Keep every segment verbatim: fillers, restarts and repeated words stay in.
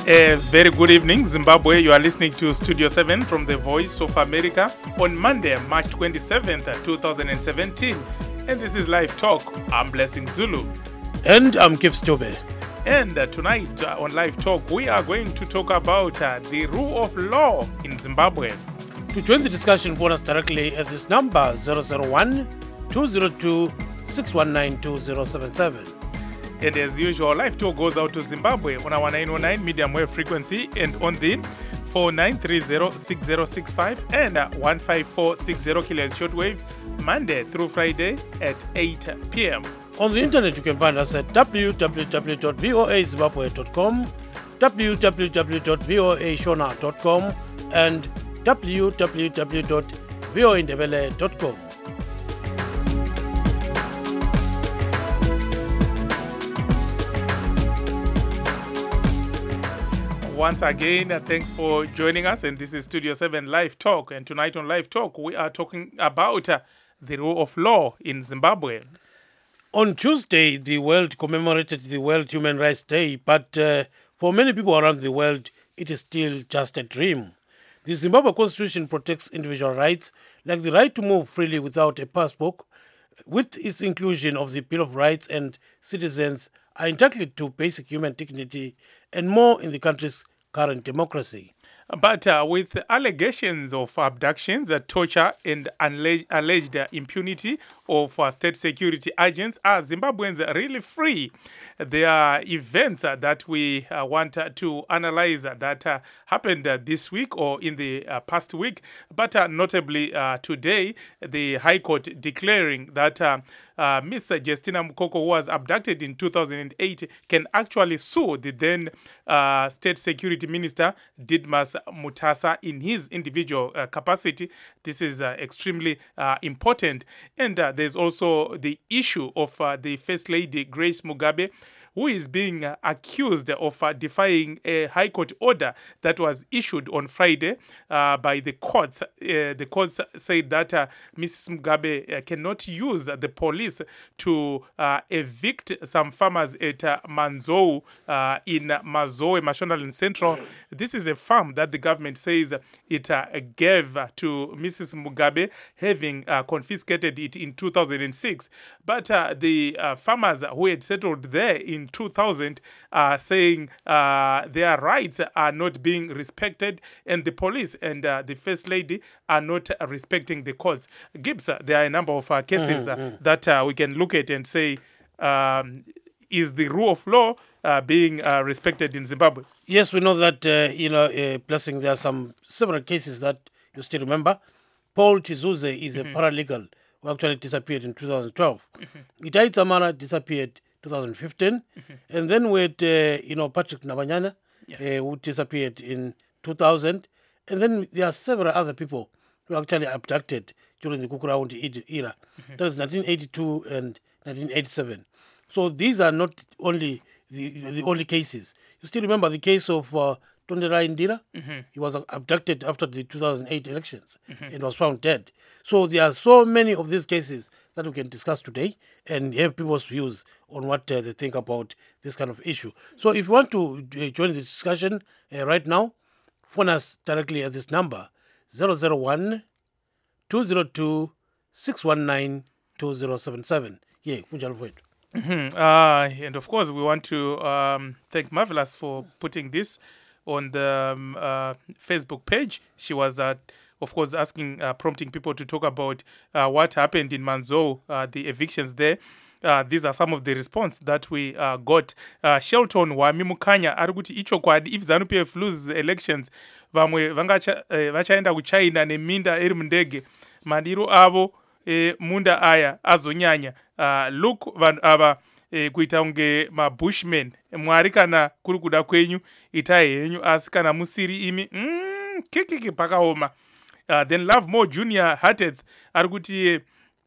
A very good evening, Zimbabwe. You are listening to Studio seven from the Voice of America on Monday, March twenty-seventh, twenty seventeen. And this is Live Talk. I'm Blessing Zulu. And I'm Kip Stobe. And uh, tonight uh, on Live Talk, we are going to talk about uh, the rule of law in Zimbabwe. To join the discussion, phone us directly at this number zero zero one, two zero two, six one nine, two zero seven seven. And as usual, Live Talk goes out to Zimbabwe on our nine oh nine medium wave frequency and on the four nine three zero, six zero six five and uh, one five four six zero kilohertz shortwave, Monday through Friday at eight p.m. On the internet, you can find us at w w w dot voa zimbabwe dot com, w w w dot voa shona dot com, and w w w dot voa ndebele dot com. Once again, uh, thanks for joining us, and this is Studio seven Live Talk. And tonight on Live Talk, we are talking about uh, the rule of law in Zimbabwe. On Tuesday, the world commemorated the World Human Rights Day, but uh, for many people around the world, it is still just a dream. The Zimbabwe Constitution protects individual rights, like the right to move freely without a passport. With its inclusion of the Bill of Rights, and citizens are entitled to basic human dignity and more in the country's current democracy. But uh, with allegations of abductions, uh, torture, and alleged, alleged uh, impunity of uh, state security agents, are Zimbabweans really free? There are events uh, that we uh, want uh, to analyze uh, that uh, happened uh, this week or in the uh, past week. But uh, notably uh, today, the High Court declaring that uh, uh, Miss Justina Mukoko, who was abducted in two thousand eight, can actually sue the then uh, State Security Minister, Didmas Mutasa, in his individual uh, capacity. This is uh, extremely uh, important. And uh, there's also the issue of uh, the First Lady, Grace Mugabe, who is being uh, accused of uh, defying a High Court order that was issued on Friday uh, by the courts. Uh, the courts said that uh, Missus Mugabe uh, cannot use uh, the police to uh, evict some farmers at uh, Manzou uh, in Mazoe, Mashonaland Central. This is a farm that the government says it uh, gave to Missus Mugabe, having uh, confiscated it in two thousand six. But uh, the uh, farmers who had settled there in two thousand are saying uh, their rights are not being respected, and the police and uh, the First Lady are not uh, respecting the courts. Gibbs, uh, there are a number of uh, cases uh, mm-hmm. that uh, we can look at and say, um, is the rule of law uh, being uh, respected in Zimbabwe? Yes, we know that, uh, you know, uh, Blessing, there are some several cases that you still remember. Paul Chizuze is mm-hmm. a paralegal who actually disappeared in two thousand twelve. Mm-hmm. Itai Tamara disappeared two thousand fifteen, mm-hmm. and then with uh, you know Patrick Nabanyana, yes. uh, who disappeared in two thousand, and then there are several other people who actually abducted during the Kukuraundi era. Mm-hmm. That is nineteen eighty-two and nineteen eighty-seven. So these are not only the the only cases. You still remember the case of uh, Tonderai Ndira? Mm-hmm. He was abducted after the two thousand eight elections mm-hmm. and was found dead. So there are so many of these cases that we can discuss today and have people's views on what uh, they think about this kind of issue. So if you want to uh, join the discussion uh, right now, phone us directly at this number, zero zero one, two zero two, six one nine, two zero seven seven. Yeah, mm-hmm. uh, and of course, we want to um, thank Marvelous for putting this on the um, uh, Facebook page. She was at uh, of course, asking, uh, prompting people to talk about uh, what happened in Manzou, uh, the evictions there. Uh, these are some of the response that we uh, got. Uh, Shelton Wami Mukanya arikuti icho kwadi if ZANU P F loses elections vamwe vangacha eh, vachaenda kuChina neminda iri mundege mandiro avo eh, munda aya azonyanya. Uh, look vanhu ava eh, kuita unge mabushmen mwari kana kuri kuda kwenyu itai henyu asi kana musiri imi mm, kikiki pakaoma. Uh, then Love More Junior Hateth arikuti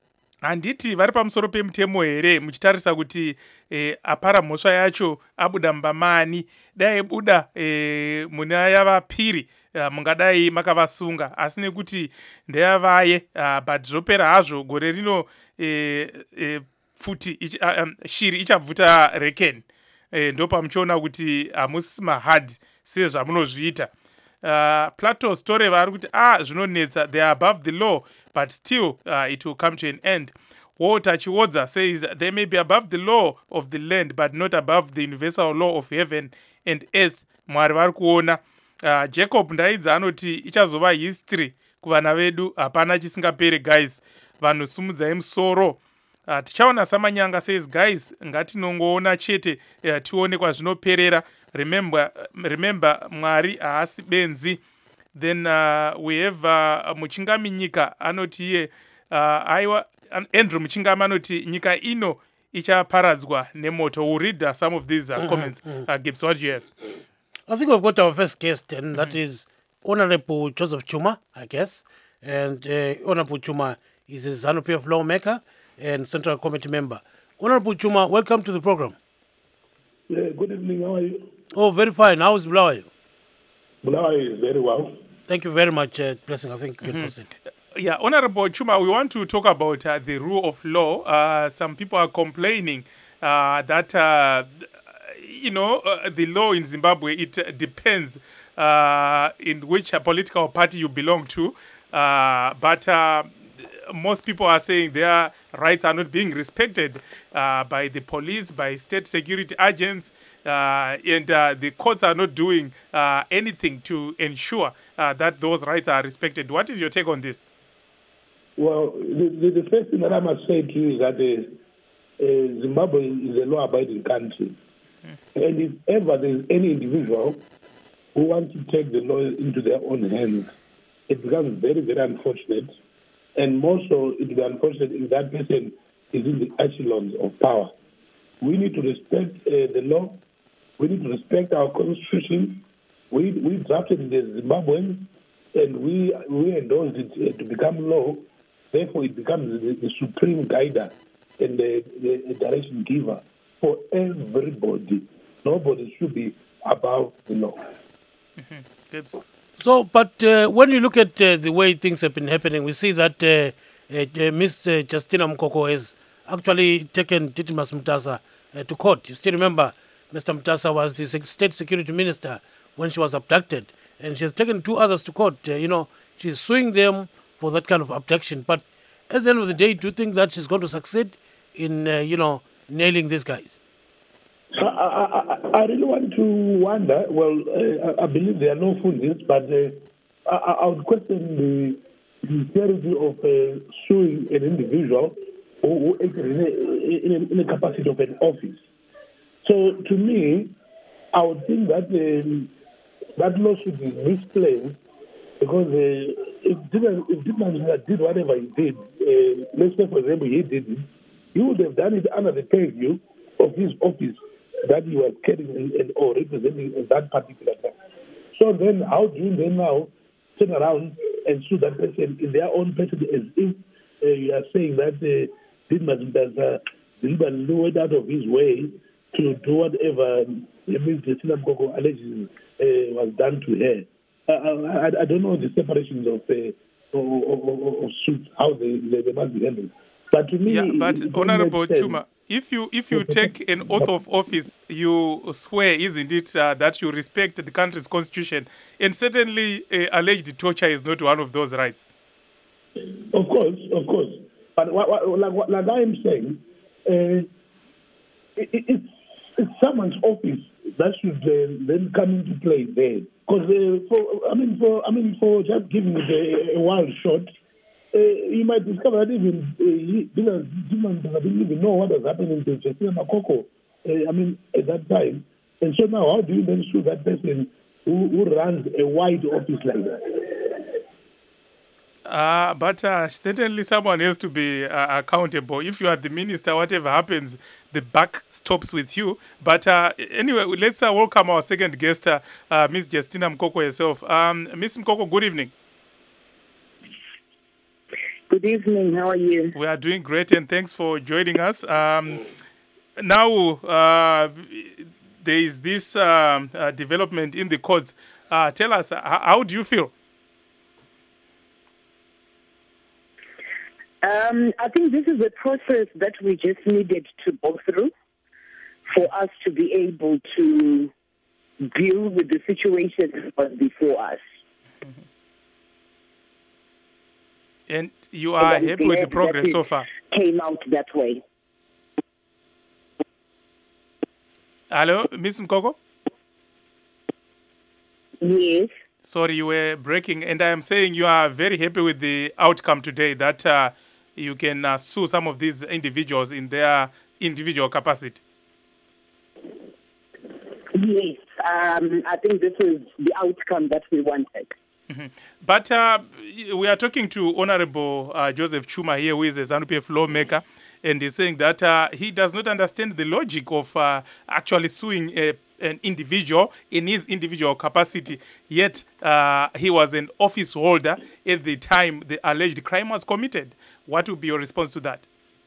handiti vari pamusoro pemutemo here muchitarisa kuti eh, apara mhosva yacho abuda mbamani dai buda eh, muna yavapiri uh, mungadai makavasunga asi nekuti ndeyavaye uh, but zvopera hazvo gore rino eh, eh, futi ichi, uh, um, shiri ichabvuta reken eh, ndo pamuchiona kuti hamusi mahard sezvamunozviita. Uh, Plato story vari kuti ah zvinonetsa, they are above the law but still uh, it will come to an end. Walter Chiwodza says they may be above the law of the land but not above the universal law of heaven and earth. Mwari vari kuona. Uh, Jacob Ndaidza anoti ichazova history kuvana vedu, hapana chisingapere guys, vanhu sumudzai musoro. Uh, tichaona samanyanga says guys ngatinongoona chete uh, tione kwazvinoperera. Remember, remember Mwari haasi benzi. Then uh, we have uh, Muchingami Nyika anoti iye uh, aiwa Andrew Muchingami anoti nyika ino ichaparadzwa nemoto. We'll read uh, some of these uh, comments. Uh, Gibbs, what do you have? I think we've got our first guest, and that mm-hmm. is Honorable Joseph Chuma, I guess. And uh, Honorable Chuma is a ZANU P F lawmaker and Central Committee member. Honorable Chuma, welcome to the program. Yeah, good evening. How are you? Oh, very fine. How is Bulawayo? Bulawayo is very well. Thank you very much, uh, Blessing. I think we can mm-hmm. proceed. Yeah, Honorable Chuma, we want to talk about uh, the rule of law. Uh, some people are complaining uh, that, uh, you know, uh, the law in Zimbabwe, it uh, depends uh, in which uh, political party you belong to. Uh, but uh, most people are saying their rights are not being respected uh, by the police, by state security agents, uh, and uh, the courts are not doing uh, anything to ensure uh, that those rights are respected. What is your take on this? Well, the, the, the first thing that I must say to you is that uh, uh, Zimbabwe is a law-abiding country. Mm. And if ever there is any individual who wants to take the law into their own hands, it becomes very, very unfortunate. And more so, it will be unfortunate if that person is in the echelons of power. We need to respect uh, the law. We need to respect our constitution. We, we drafted the Zimbabweans, and we, we endorsed it uh, to become law. Therefore, it becomes the, the supreme guider and the, the, the direction giver for everybody. Nobody should be above the law. Mm-hmm. Good. So, but uh, when you look at uh, the way things have been happening, we see that uh, uh, uh, Miss Uh, Justina Mkoko has actually taken Titimas Mutasa uh, to court. You still remember Mister Mutasa was the state security minister when she was abducted, and she has taken two others to court. Uh, you know, she's suing them for that kind of abduction. But at the end of the day, do you think that she's going to succeed in, uh, you know, nailing these guys? I, I, I really want to wonder. Well, uh, I believe there are no fundings, but uh, I, I would question the sincerity of uh, suing an individual who is in a, in, a, in a capacity of an office. So, to me, I would think that um, that law should be misplaced because uh, if Diman, if Diman did whatever he did, uh, let's say, for example, he did it, he would have done it under the purview of his office that he was carrying and, or representing that particular time. So then how do you then now turn around and sue that person in their own person as if uh, you are saying that uh, Dimas went out of his way to do whatever Miz Justina Mkoko alleges uh, was done to her. Uh, I, I don't know the separations of, uh, of, of, of suits, how they, they, they must be handled. But to me, yeah, but it, it Honorable Chuma, if you if you take an oath of office, you swear, isn't it, uh, that you respect the country's constitution, and certainly uh, alleged torture is not one of those rights. Of course, of course. But what, what, like, like I am saying, uh, it, it's, it's someone's office that should uh, then come into play there. Because uh, for I mean, for I mean, for just giving it a, a wild shot. Uh, you might discover that even uh, he didn't, didn't even know what was happening to Justina Mkoko, uh, I mean, at that time. And so now, how do you then sue that person who, who runs a wide office like that? Uh, but uh, certainly someone has to be uh, accountable. If you are the minister, whatever happens, the buck stops with you. But uh, anyway, let's uh, welcome our second guest, uh, uh, Miss Justina Mkoko herself. Um, Miss Mkoko, good evening. Good evening. How are you? We are doing great, and thanks for joining us. Um, now, uh, there is this um, uh, development in the courts. Uh, tell us, how, how do you feel? Um, I think this is a process that we just needed to go through for us to be able to deal with the situation that was before us. And you are And I'm happy with the glad progress that so it far? Came out that way. Hello, Miss Mkoko? Yes. Sorry, you were breaking, and I am saying you are very happy with the outcome today, that uh, you can uh, sue some of these individuals in their individual capacity. Yes. Um, I think this is the outcome that we wanted. Mm-hmm. But uh, we are talking to Honorable uh, Joseph Chuma here, who is a ZANU P F lawmaker, and he's saying that uh, he does not understand the logic of uh, actually suing a, an individual in his individual capacity, yet uh, he was an office holder at the time the alleged crime was committed. What would be your response to that?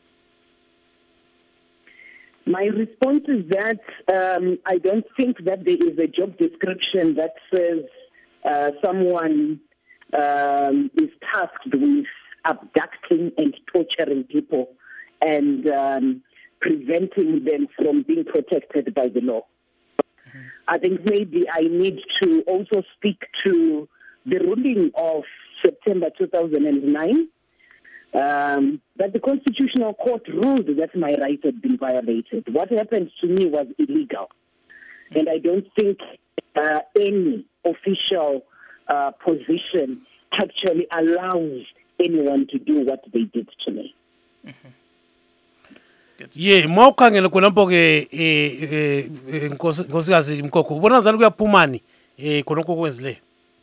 My response is that um, I don't think that there is a job description that says uh, someone um, is tasked with abducting and torturing people and um, preventing them from being protected by the law. Mm-hmm. I think maybe I need to also speak to the ruling of September two thousand nine, um, that the Constitutional Court ruled that my rights had been violated. What happened to me was illegal. Mm-hmm. And I don't think uh, any official uh, position actually allows anyone to do what they did to me. Mm-hmm. Yeah, mawukhangela khona mpo ke eh nkosikazi Mkoko ubona njani kuyaphumani eh khona kokwenzileyo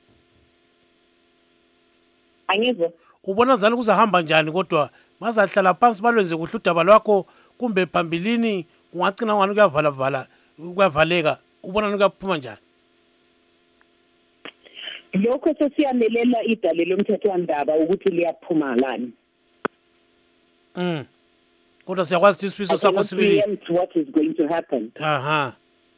Angizwa ubona njani kuzahamba njani kodwa bazahlala phansi balwenze kuhle udaba lwakho kumbe phambilini kungagcina ngani kuyavala vala kuyavaleka ubona kuyaphuma njani lokho sesiyamelela idale lomthethwandaba ukuthi liyaphuma lani mm kodwa siyakwazi isifiso sakho sibili what is going to happen. Aha.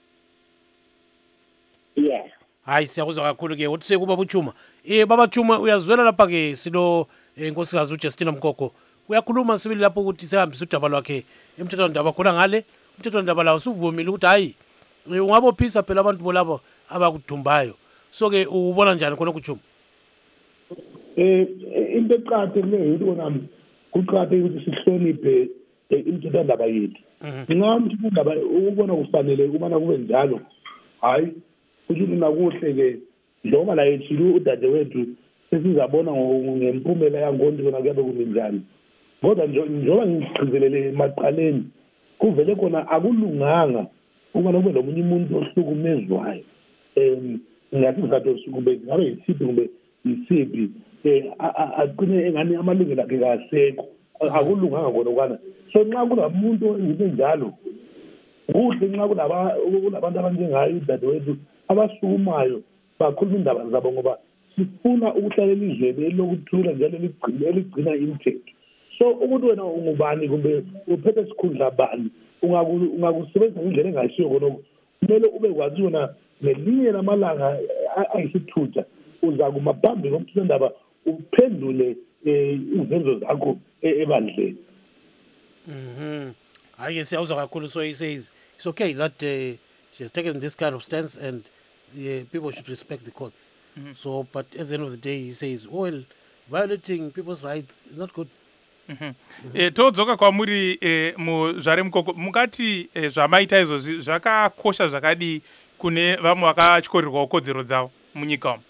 Yeah. Hayi siyakuzwa kakhulu ke uthi sekuba buchuma eh baba Chuma uyazwela lapha ke silo inkosikazi uJustina Mkoko uyakhuluma sibili lapho ukuthi sehambisa udaba lwakhe emthethwandaba khona ngale umthethwandaba lawo suvumile ukuthi hayi ungabophisa phela abantu bolabo abakudumbayo so ke ubona njani khona kuchuma eh into eqhatheleyo into nami kuqhatheke ukuthi sihloniphe imthethwandaba yethu ngingathi indaba ukubona kufanele ubana kube njalo hayi ukuthi nakuhle ke njengoba la ethile udade wethu sesizabona ngempumela yangondi kona kuyabe kunjani kodwa njengoba ngigcizelele emaqaleni kuvele khona akulunganga ukubana kube nomunye umuntu ohlukumezwayo em ngathi ngathi kube ngabe isiphi kumbe isiphi eh aqine engani amalungelo akhe kasekho akulunganga khona ukwana so nxa kunamuntu into njalo kuhle nxa kunaba kunabantu abanjengayo udade wethu abasukumayo bakhuluma indaba zabo ngoba sifuna ukuhlalela izwe elokuthula njalo ligcina eligcina imithetho so ukuthi wena ungubani kumbe uphethe isikhundla bani ungakusebenzisa indlela engayisiyo khona kumele ube kwazi wona nelinye lamalanga ayisithutha uza kuma phambi komthethwandaba uphendule izenzo zakho ebandleni. Mhm. Hayi siyawuzwa kakhulu so he says it's okay that uh, she has taken this kind of stance and uh, people should respect the courts. Mm-hmm. So but at the end of the day he says well violating people's rights is not good. Mhm. Eh todzoka kwamuri eh muzvare Mukoko mukati eh, zvamaita izvozvi zvakakosha zvakadi kune vamwe vakatyorerwa kodzero dzavo munyika umu.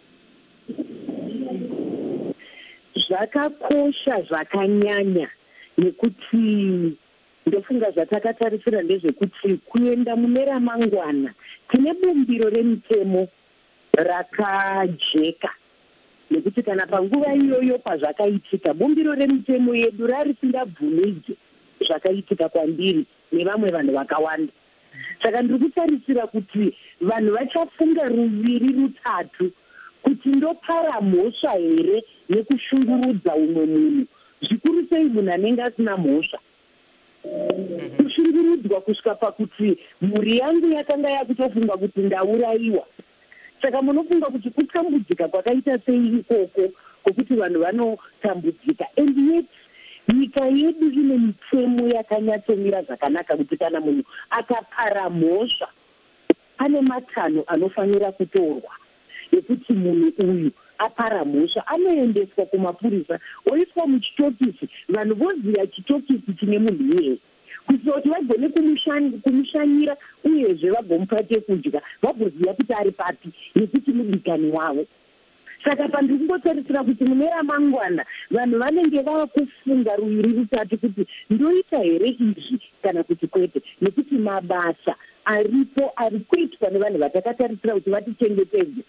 Zvakakosha zvakanyanya nekuti ndofunga zvatakatarisira ndezvekuti kuenda mune ramangwana tine bumbiro remutemo rakajeka nekuti kana panguva iyoyo pazvakaitika bumbiro remutemo yedu rarisingabvumidzi zvakaitika kwandiri nevamwe vanhu vakawanda saka ndiri kutarisira kuti vanhu vachafunga ruviri rutatu kuti ndopara mhosva here nekushungurudza umwe munhu zvikuru sei munhu anenge asina mhosva kushungurudzwa kusvika pakuti mhuri yangu yakanga yakutofunga kuti ndaurayiwa saka munofunga kuti kutambudzika kwakaita sei ikoko kwokuti vanhu vanotambudzika and yet nyika yedu ine mitemo yakanyatsomira zvakanaka kuti kana munhu akapara mhosva ane matanho anofanira kutorwa ekuti munhu uyu apara mhosva, anoendeswa kumapurisa oiswa muchitokisi, vanhu voziva chitokisi chine munhu iyeye, kuitira kuti vagone kumushanyira uyezve vagomupa chekudya, vagoziva kuti ari papi nekuti mudikani wavo. Saka pandiri kungotarisira kuti mune ramangwana vanhu vanenge vava kufunga ruviri rutatu kuti ndoita here izvi kana kuti kwete, nekuti mabasa aripo ari kuitwa nevanhu vatakatarisira kuti vatichengetedze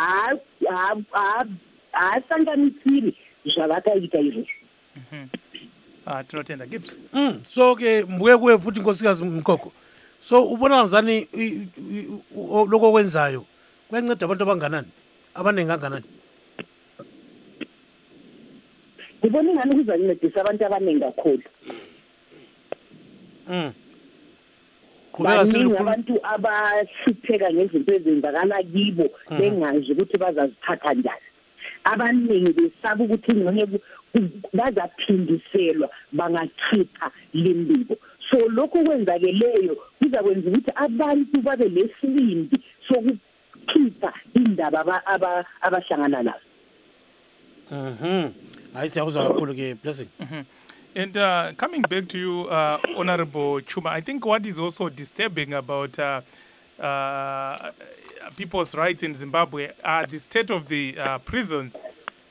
haasanganisiri zvavakaita izvozvo. Tinotenda Gibbs. So ke mbuye kuwe futhi nkosikazi Mkhokho, so ubona ngani lokho kwenzayo kuyanceda abantu abanganani abaningi kanganani? Ngibona ngani kuzancedisa abantu abaningi kakhulu. Mm. Baningi abantu abahlupheka ngezinto ezenzakala kibo bengazi ukuthi bazaziphatha njani. Abaningi besaba ukuthi ngeke bazaphindiselwa bangakhipha limbiko. So lokho kwenzakeleyo kuzakwenza ukuthi abantu babe lesibindi sokukhipha indaba abahlangana nazo. Mhm. I see. Blessing. Mm-hmm. And uh, coming back to you, uh, Honorable Chuma, I think what is also disturbing about uh, uh, people's rights in Zimbabwe are the state of the uh, prisons.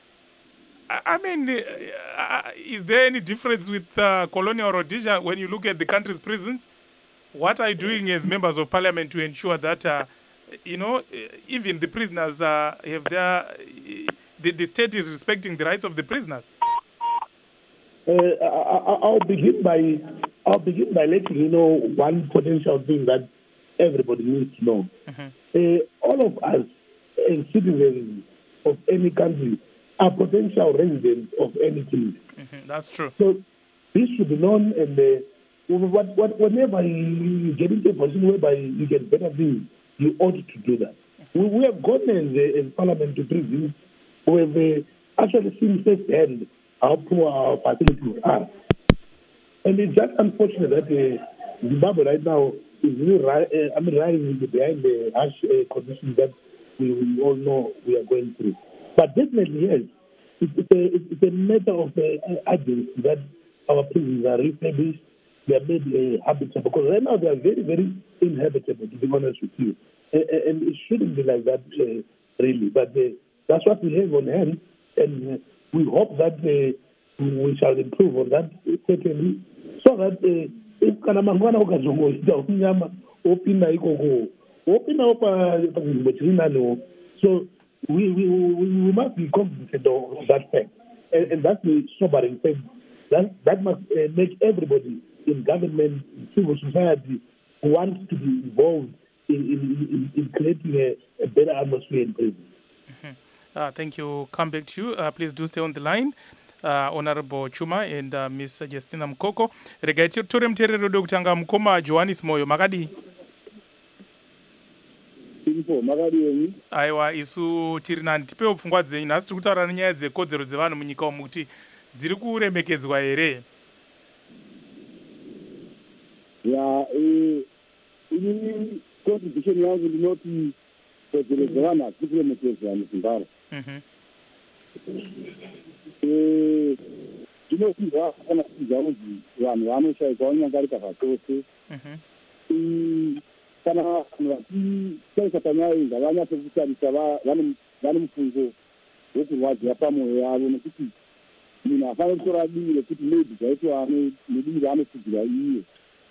I, I mean, uh, is there any difference with uh, colonial Rhodesia when you look at the country's prisons? What are you doing as members of parliament to ensure that, uh, you know, even the prisoners uh, have their... The, the state is respecting the rights of the prisoners? Uh, I, I'll begin by I'll begin by letting you know one potential thing that everybody needs to know. Mm-hmm. Uh, all of us, uh, citizens of any country, are potential residents of any place. Mm-hmm. That's true. So this should be known, and uh, what, what, whenever you get into a position whereby you get better things, you ought to do that. Mm-hmm. We, we have gone as, uh, as Parliament to prisons. We have uh, actually seen firsthand how poor our facilities are. And it's just unfortunate that uh, Zimbabwe right now is really uh, I mean, rising behind the harsh uh, conditions that we, we all know we are going through. But definitely, yes, it's, it's, a, it's a matter of uh, urgency that our prisons are refurbished, they are made uh, habitable, because right now they are very, very inhabitable, to be honest with you. And, and it shouldn't be like that, uh, really. But uh, that's what we have on hand, and uh, we hope that uh, we shall improve on that, certainly, so that if kana mangwana ukazongoita unyama opina ikoko opina opa pakuzibochirinano, so we, we we we must be cognizant of that fact, and, and that's the sobering thing. That that must uh, make everybody in government, in civil society, who wants to be involved in in, in, in creating a, a better atmosphere in prison. Mm-hmm. Uh, thank you. Come back to you. Uh, please do stay on the line. Uh, Honorable Chuma and uh, Miss Justina Mkhokho. Rega tore mterero dokutanga mukoma Johannes Moyo makadi. Info makadi yenyu. Aiwa isu tiri nani tipewo pfungwa dzenyu nhasi tiri kutaura nenyaya dzekodzero dzevanhu munyika umu kuti dziri kuremekedzwa here. Ya eh ini contribution yangu ndinoti kodzero dzevanhu hadziri kuremekedzwa muZimbabwe. Mhm. Eh ndinoziva kana kuziva kuti vanhu vanoshaikwa vanyangarika patose. Mhm. Kana vanhu vachitarisa panyaya iyi ngavanyatse kutarisa vane mufungo wekurwadzira pamwoyo yavo, nekuti munhu hafaniri kutora divi rekuti maybe zvaitwa nedivi raanotsigira iye.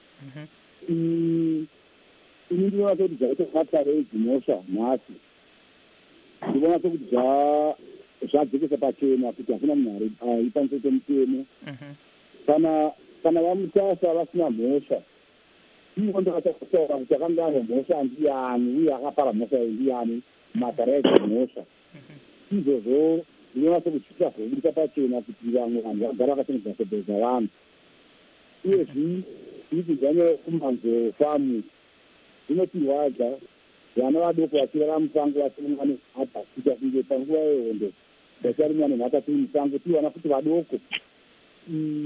Ini ndinoona sekuti zvaita matare edzimhosva nhasi ndinoona sekuti zvadzekesa pachena kuti hakuna munhu ari pamusoro pemutemo. Kana kana vamutasa vasina mhosva, ivo ndovachakutaura kuti akanga ane mhosva ndiani uye akapara mhosva ndiani, matare edzimhosva. Izvozvo ndinoona sekuti zvichazobudisa pachena kuti vamwe vanhu vagara vakachengetedza kodzero dzavanhu. Uyezvi ndikudzanya kumanzo famu zvinotirwadza vana vadoko vachirara musango vachirumwa nenhata kuita kunge panguva yehondo vacharumwa nenhata tiri musango tiri vana kuti vadoko.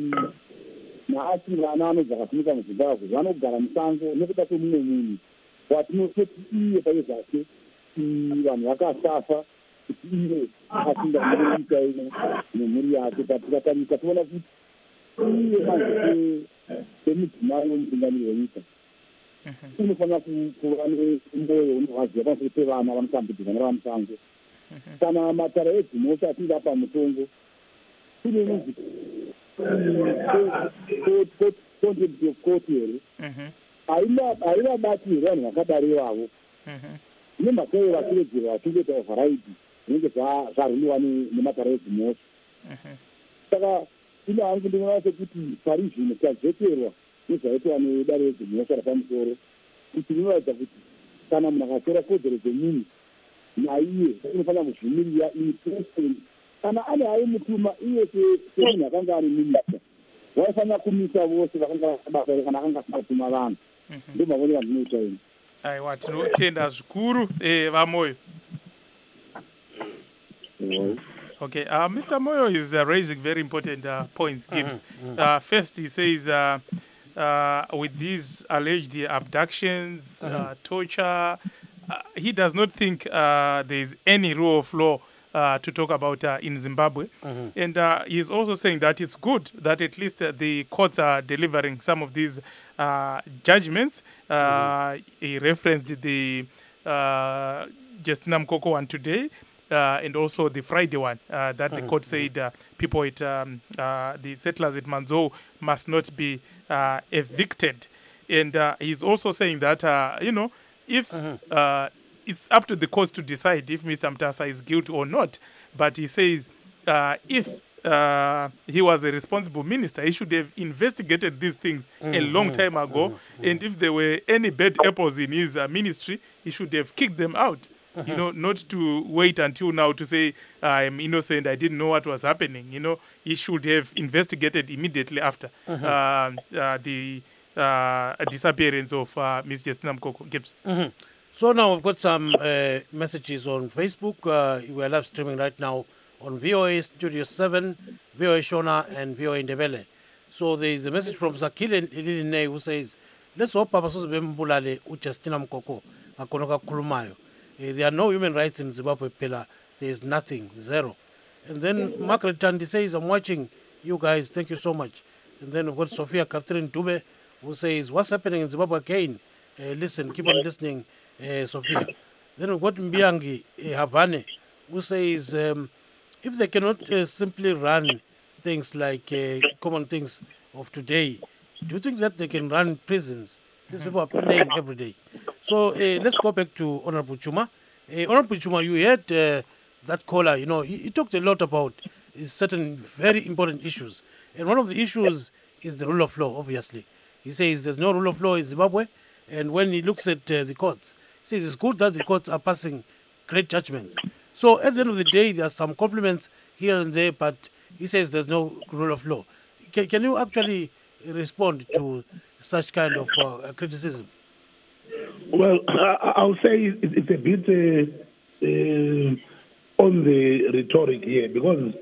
Nhasi vana vanobva kasimuka muZimbabwe vanogara musango nekuda kwemumwe munhu watinototi iye paiye zvake vanhu vakasafa kuti iye asingamiri nyika ino nemhuri yake tikatanika toona kuti iye manje semudzimai womutungamiri wenyika unofanira kuva nemwoyo unovaziva pamusoro pevana vanotambudzika nevanosango kana matara edzimosha atinga pamutongo kune nozi contempt of court here haivabati here vanhu vakadaro ivavo nemhaka iyo vachiredzera vachingeta ovharaidi zvinenge zvarwiniwa nematara edzimosha saka ino hangu ndinoona sekuti pari zvino tazekerwa nezvaitwa nedare redzimosha rapamusoro kuti rinoratidza kuti kana munhu akatora kodzero dzemunhu naiye unofanira kuzvimirira inipesent kana ane hayi mutuma iye semunhu akanga ari minista waifanira kumisa vose vakanga basa kana akanga asatuma vanhu ndo mavonero andinoita ino aiwa tinotenda zvikuru vamoyo. Okay, uh, Mister Moyo is uh, raising very important uh, points, Gibbs. Mm-hmm. Uh, first, he says uh, uh, with these alleged abductions, mm-hmm. uh, torture, uh, he does not think uh, there is any rule of law uh, to talk about uh, in Zimbabwe. Mm-hmm. And uh, he's also saying that it's good that at least uh, the courts are delivering some of these uh, judgments. Uh, mm-hmm. He referenced the uh, Justina Mkoko one today. Uh, and also the Friday one uh, that mm-hmm. the court said uh, people at um, uh, the settlers at Manzo must not be uh, evicted. And uh, he's also saying that, uh, you know, if mm-hmm. uh, it's up to the courts to decide if Mister Mtasa is guilty or not. But he says uh, if uh, he was a responsible minister, he should have investigated these things mm-hmm. a long time ago. Mm-hmm. And if there were any bad apples in his uh, ministry, he should have kicked them out. Uh-huh. You know, not to wait until now to say I'm innocent, I didn't know what was happening. You know, he should have investigated immediately after uh-huh. uh, uh, the uh, disappearance of uh, Miss Justina Mkoko. Gibbs. Uh-huh. So now we've got some uh, messages on Facebook. Uh, we're live streaming right now on V O A Studio seven, V O A Shona, and V O A Ndebele. So there is a message from Zakile Iline who says, let's hope Papa Soze Bembulale u Justina Mkoko akonoka kulumayo. Uh, there are no human rights in Zimbabwe pillar. There is nothing, zero. And then Margaret Tandi says, I'm watching you guys. Thank you so much. And then we've got Sophia Catherine Dube who says, what's happening in Zimbabwe again? Uh, listen, keep on listening, uh, Sophia. Then we've got Mbiangi uh, Havane who says, um, if they cannot uh, simply run things like uh, common things of today, do you think that they can run prisons? These people are playing every day. So uh, let's go back to Honorable Chuma. Uh, Honorable Chuma, you heard uh, that caller, you know, he, he talked a lot about uh, certain very important issues. And one of the issues is the rule of law, obviously. He says there's no rule of law in Zimbabwe. And when he looks at uh, the courts, he says it's good that the courts are passing great judgments. So at the end of the day, there are some compliments here and there, but he says there's no rule of law. Can, can you actually respond to such kind of uh, criticism? Well, I'll say it's a bit uh, uh, on the rhetoric here, because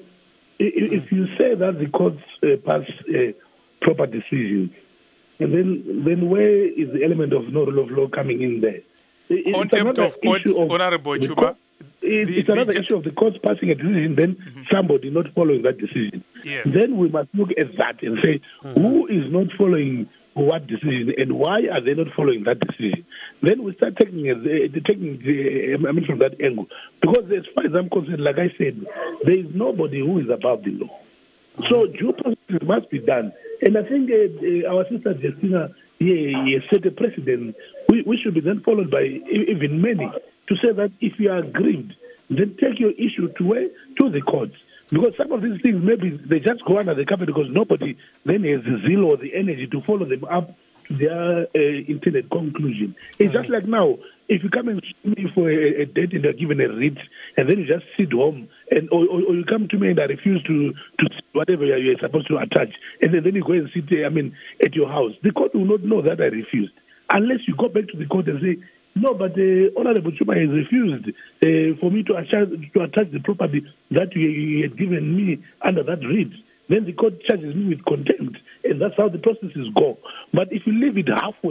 if you say that the courts uh, pass uh, proper decisions, and then then where is the element of no rule of law coming in there? Contempt of court, Honorable Chuma. It's, the, it's another the, issue of the courts passing a decision, then mm-hmm. somebody not following that decision. Yes. Then we must look at that and say, mm-hmm. who is not following what decision and why are they not following that decision? Then we start taking it, uh, taking the, I mean, from that angle. Because as far as I'm concerned, like I said, there is nobody who is above the law. Mm-hmm. So due process must be done. And I think uh, uh, our sister Justina yeah, yeah, set a precedent. We, we should be then followed by even many to say that if you are aggrieved, then take your issue to where? To the courts. Because some of these things, maybe they just go under the carpet because nobody then has the zeal or the energy to follow them up to their uh, intended conclusion. It's mm-hmm. just like now, if you come and see me for a, a date and you're given a writ, and then you just sit home, and or, or, or you come to me and I refuse to, to whatever you're, you're supposed to attach, and then, then you go and sit there, I mean, at your house, the court will not know that I refused. Unless you go back to the court and say, no, but uh, Honorable Chuma has refused uh, for me to attach, to attach the property that you, you had given me under that writ. Then the court charges me with contempt, and that's how the processes go. But if you leave it halfway,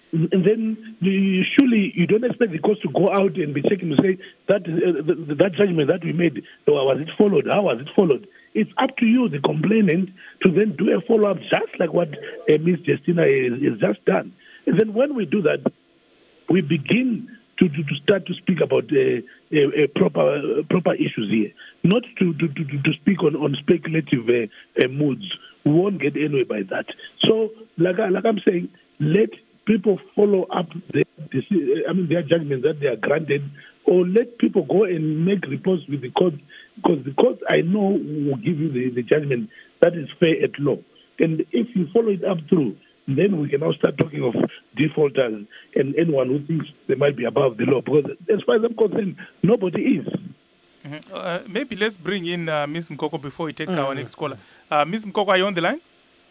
And then you, surely you don't expect the courts to go out and be checking to say that uh, the, that judgment that we made, was it followed? How was it followed? It's up to you, the complainant, to then do a follow-up, just like what uh, Miz Justina has, has just done. And then when we do that, we begin to, to, to start to speak about uh, uh, uh, proper uh, proper issues here, not to to, to, to speak on, on speculative uh, uh, moods. We won't get anywhere by that. So, like, I, like I'm saying, let people follow up their, I mean, their judgment that they are granted, or let people go and make reports with the court, because the court, I know, will give you the, the judgment that is fair at law. And if you follow it up through, then we can now start talking of defaulters and anyone who thinks they might be above the law. Because as far as I'm concerned, nobody is. Mm-hmm. uh, maybe let's bring in uh, Miz Mkoko before we take mm-hmm. our next caller. Uh, Miz Mkoko, are you on the line?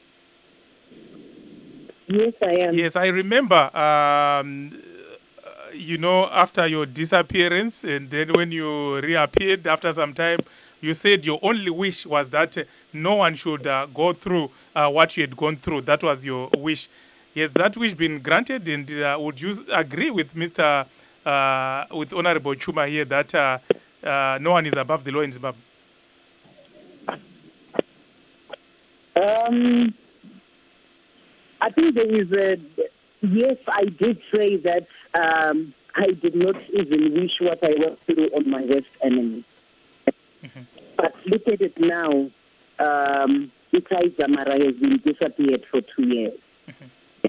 Yes, I am. Yes, I remember, um, you know, after your disappearance, and then when you reappeared after some time, you said your only wish was that uh, no one should uh, go through uh, what you had gone through. That was your wish. Has that wish been granted? And uh, would you agree with Mister Uh, with Honorable Chuma here that uh, uh, no one is above the law in Zimbabwe? Um, I think there is a, yes, I did say that um, I did not even wish what I went through on my worst enemy. Mm-hmm. But look at it now. Um, Itai Zamara has been disappeared for two years. Mm-hmm.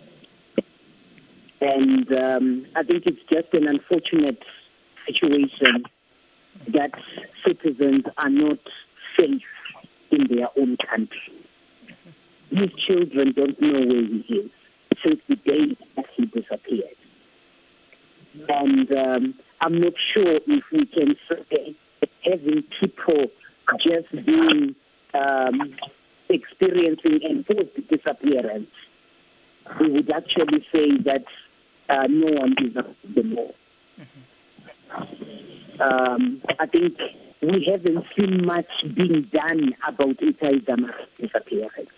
And um, I think it's just an unfortunate situation that citizens are not safe in their own country. His children don't know where he is since the day that he disappeared. And um, I'm not sure if we can say having people just being um, experiencing enforced disappearance, we would actually say that uh, no one is above the law. Mm-hmm. Um, I think we haven't seen much being done about Itai Zamara's disappearance.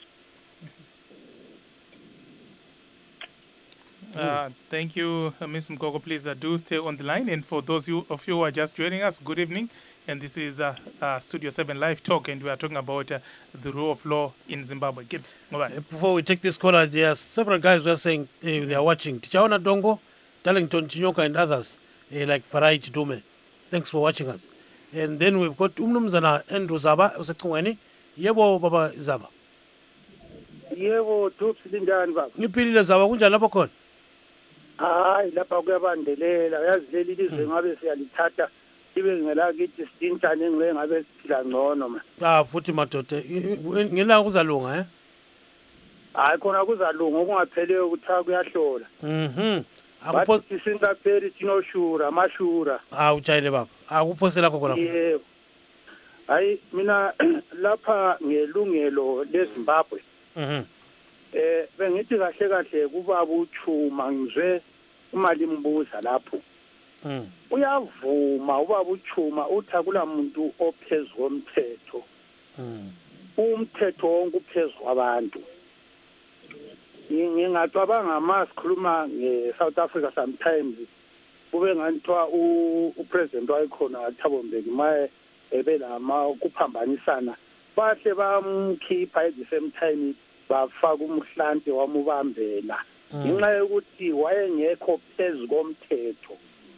Uh, thank you, uh, Miz Mkoko. Please uh, do stay on the line. And for those you, of you who are just joining us, good evening. And this is uh, uh, Studio seven Live Talk, and we are talking about uh, the rule of law in Zimbabwe. Gibbs, go ahead. Before we take this caller, there are several guys who are saying uh, they are watching. Tichaona Dongo, Darlington Chinyoka, and others, uh, like Farai Chidume. Thanks for watching us. And then we've got Umnumzana Andrew Zaba, Usekongweni. Yebo Baba Zaba. Yebo, Troops Lindani Baba. Ngipilile Zaba, kunjani lapho khona? Hayi lapha kuyabandelela uyazi leli lizwe ngabe siyalithatha libe ngela kithi sidintane engile ngabe siphila ngcono ma ah futhi madoda ngela kuzalunga eh hayi khona kuzalunga okungapheleyo ukuthi kuyahlola mhm akupho singapheli thinoshura amashura ah utshayile baba akuphosela khona yebo hayi mina lapha ngelungelo leZimbabwe mhm eh bengithi kahle kahle kubaba uChuma ngizwe imali imbuza lapho mhm uyavuma ubaba uChuma uthi akula muntu ophezulu komthetho mhm umthetho wonke uphezulu kwabantu ngingacabanga amasikhuluma ngeSouth Africa sometimes kube nganithiwa upresident wayikhona Thabo Mbeki maye ebelama kuphambanisana bahle bamkhipha at the same time bafaka umhlanti wamubambela ngenxa yokuthi wayengekho phezulu komthetho.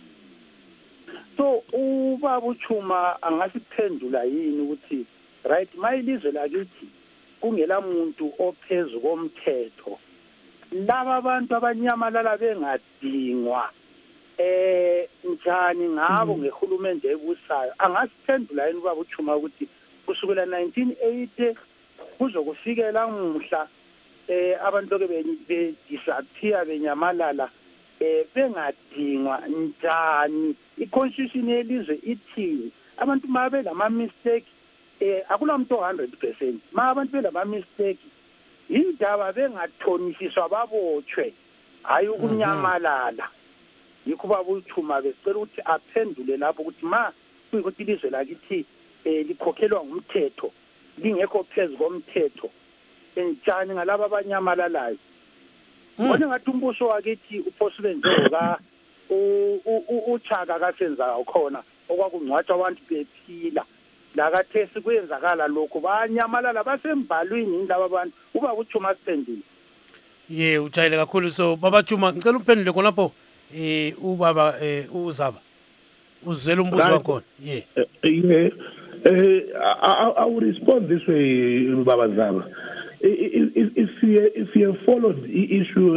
So ubaba uChuma angasiphendula yini ukuthi right mayilizwe lakithi kungela muntu ophezulu komthetho laba abantu abanyamalala bengadingwa eh njani ngabo ngehulumende ebusayo angasiphendula yini ubaba uChuma ukuthi kusukela nineteen eighty kuzokufikela ngumhla eh abantu ke be disappear benyamalala eh bengadingwa njani iconstitution yelizwe ithi abantu mabe lama mistake eh akulamuntu one hundred percent ma abantu belama mistake indaba bengathonisiswa babotshwe hayi ukunyamalala yikho baba uChuma besicela ukuthi aphendule lapho ukuthi ma kuyikuthi ilizwe lakithi eh likhokhelwa ngumthetho lingekho phezulu komthetho enjani ngalabo abanyamalalayo Ngibona ngathi umbuso wakithi uphosile njengoka uChaka kasenza khona okwakungcwatshwa abantu bephila la kathesi kuyenzakala lokho banyamalala basembalwini laba abantu uba kuchuma siphendile. Ye uchayile kakhulu so baba Chuma ngicela uphendule khonapho eh ubaba eh uzaba uzwela umbuzo wakho. Yeah. Yeah. I, I will respond this way, Baba Zaba. If, if, you, if you have followed the issue,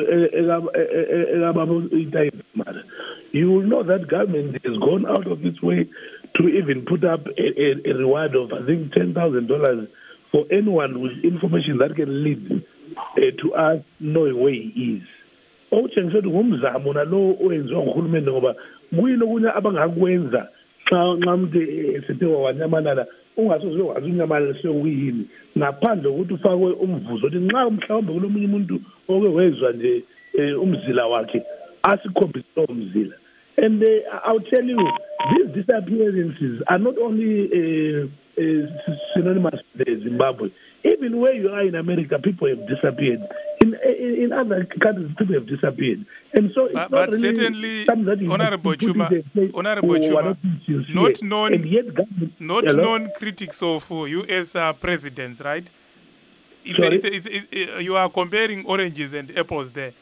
you will know that government has gone out of its way to even put up a, a, a reward of, I think, ten thousand dollars for anyone with information that can lead uh, to us knowing where he is. Okutshengisela ngumzamo nalo owenziwa nguhulumende ngoba kuyilo kunye abangakwenza xa nxamntu esethe wanyamalala ungasoze wazi unyamalala sekuyini ngaphandle ukuthi ufakwe umvuzo ukuthi nxa mhlawumbe kulomunye umuntu oke wezwa nje umzila wakhe asikhombise umzila. And uh, I'll tell you, these disappearances are not only uh, uh, synonymous with Zimbabwe. Even where you are in America, people have disappeared. In in, in other countries, people have disappeared. And so it's but, not but really certainly, that Honorable Chuma, Honorable Chuma, not known, and yet not hello? known critics of uh, U S uh, presidents, right? It's a, it's a, it's a, it's a, you are comparing oranges and apples there.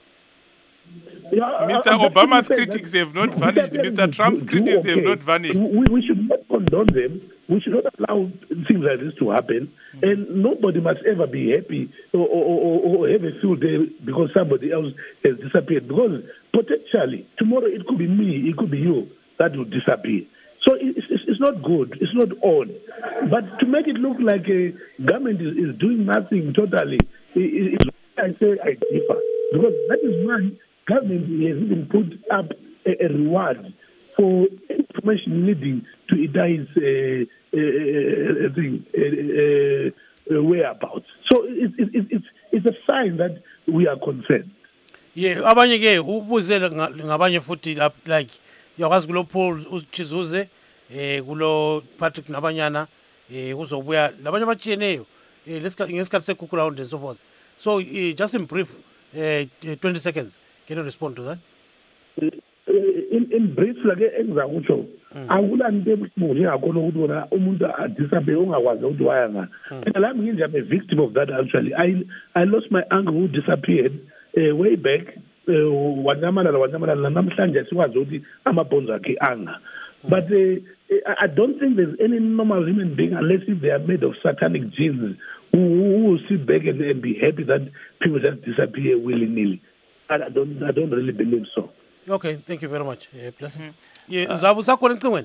Yeah, Mister Obama's critics have not vanished. Mister Trump's critics okay. have not vanished. We, we should not condone them. We should not allow things like this to happen. Mm-hmm. And nobody must ever be happy or, or, or, or have a field day because somebody else has disappeared. Because potentially, tomorrow it could be me, it could be you that will disappear. So it's, it's, it's not good. It's not on. But to make it look like a government is, is doing nothing totally, it, it, I say I differ. Because that is why government has even put up a, a reward for information leading to Idai's uh, uh, uh, thing, uh, uh, whereabouts. So it, it, it, it's it's a sign that we are concerned. Yeah, abanye ke ubuzele ngabanye futhi like yakwazi kulo Paul uChizuze eh kulo Patrick nabanyana eh kuzobuya labanye abatshiyeneyo eh ngesikhathi sekukhu round and so forth. So uh, just in brief, uh, twenty seconds. Can you respond to that? In, in brief, like engizakusho, akulanto ebuhlungu njengakhona ukuthi wona umuntu adisappear ungakwazi ukuthi waya ngani. And lami nginje I'm a victim of that actually. I I lost my uncle who disappeared uh, way back. Wanyamalala wanyamalala namhlanje sikwazi ukuthi amabhonzo akhe anga. But uh, I don't think there's any normal human being unless if they are made of satanic genes who, who will sit back and, and be happy that people just disappear willy-nilly. I don't, I don't really believe so. Okay, thank you very much. Yeah, blessing. Yeah, Zabu sakho ngicingweni.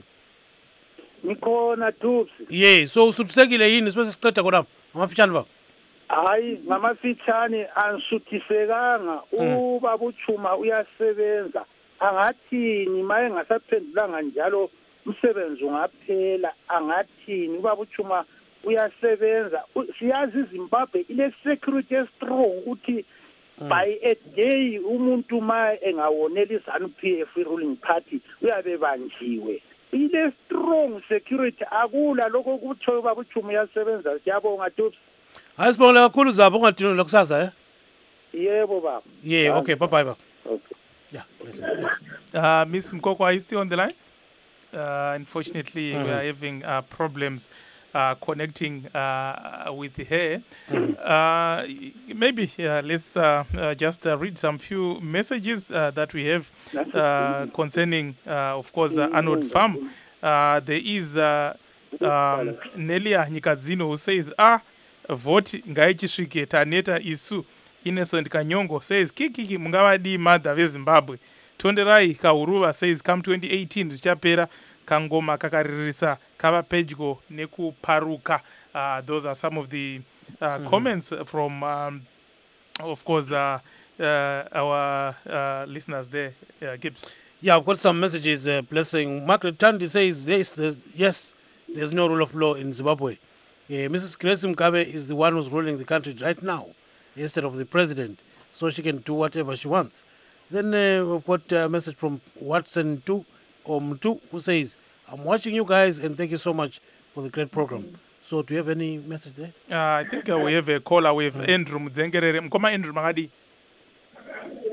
Nikhona Dubs. Yeah, so usuthusekile yini sibese siqeda kodwa amafitshane ba? Hayi, ngamafitshane ansuthisekanga ubaba uChuma uyasebenza. Angathini maye ngasaphendulanga njalo umsebenzi ungaphela angathini ubaba uChuma uyasebenza. Siyazi iZimbabwe ile security strong uthi by a day umuntu ma engawonela iZANU P F ruling party uyabe banjiwe. Ile strong security akula lokho ukuthola baba uChuma uyasebenza siyabonga Dubs. Ayisibonga kakhulu Zabo ungadinwa lokusaza eh? Yebo baba. Yeah, okay, bye bye baba. Okay. Yeah, listen, thanks. Uh, Miss Mkoko, are you still on the line? Uh, unfortunately, mm-hmm. we are having uh, problems uh, connecting uh, with her. Mm-hmm. Uh, maybe uh, let's uh, uh, just uh, read some few messages uh, that we have uh, concerning, uh, of course, uh, Anode Farm. Uh, there is uh, um, Nelia Nikadzino who says, ah, vote ngaichisvike taneta isu. Innocent Kanyongo says, Kiki Mungawadi Mother of Zimbabwe. Tonderai Kauruva says, come twenty eighteen, Chapera, Kangoma Kakaririsa, Kava Pejgo, Neku Paruka. Uh, those are some of the uh, mm-hmm. comments from, um, of course, uh, uh, our uh, listeners there, uh, Gibbs. Yeah, I've got some messages. Uh, blessing. Margaret Tandy says, yes, there's, yes, there's no rule of law in Zimbabwe. Uh, Missus Grace Mugabe is the one who's ruling the country right now, instead of the president, so she can do whatever she wants. Then uh, we've got a message from Watson two, or Mtu, who says, I'm watching you guys and thank you so much for the great program. So do you have any message there? Uh, I think uh, we have a caller with mm-hmm. Andrew Mzengerere. Mkoma Andrew Magadi.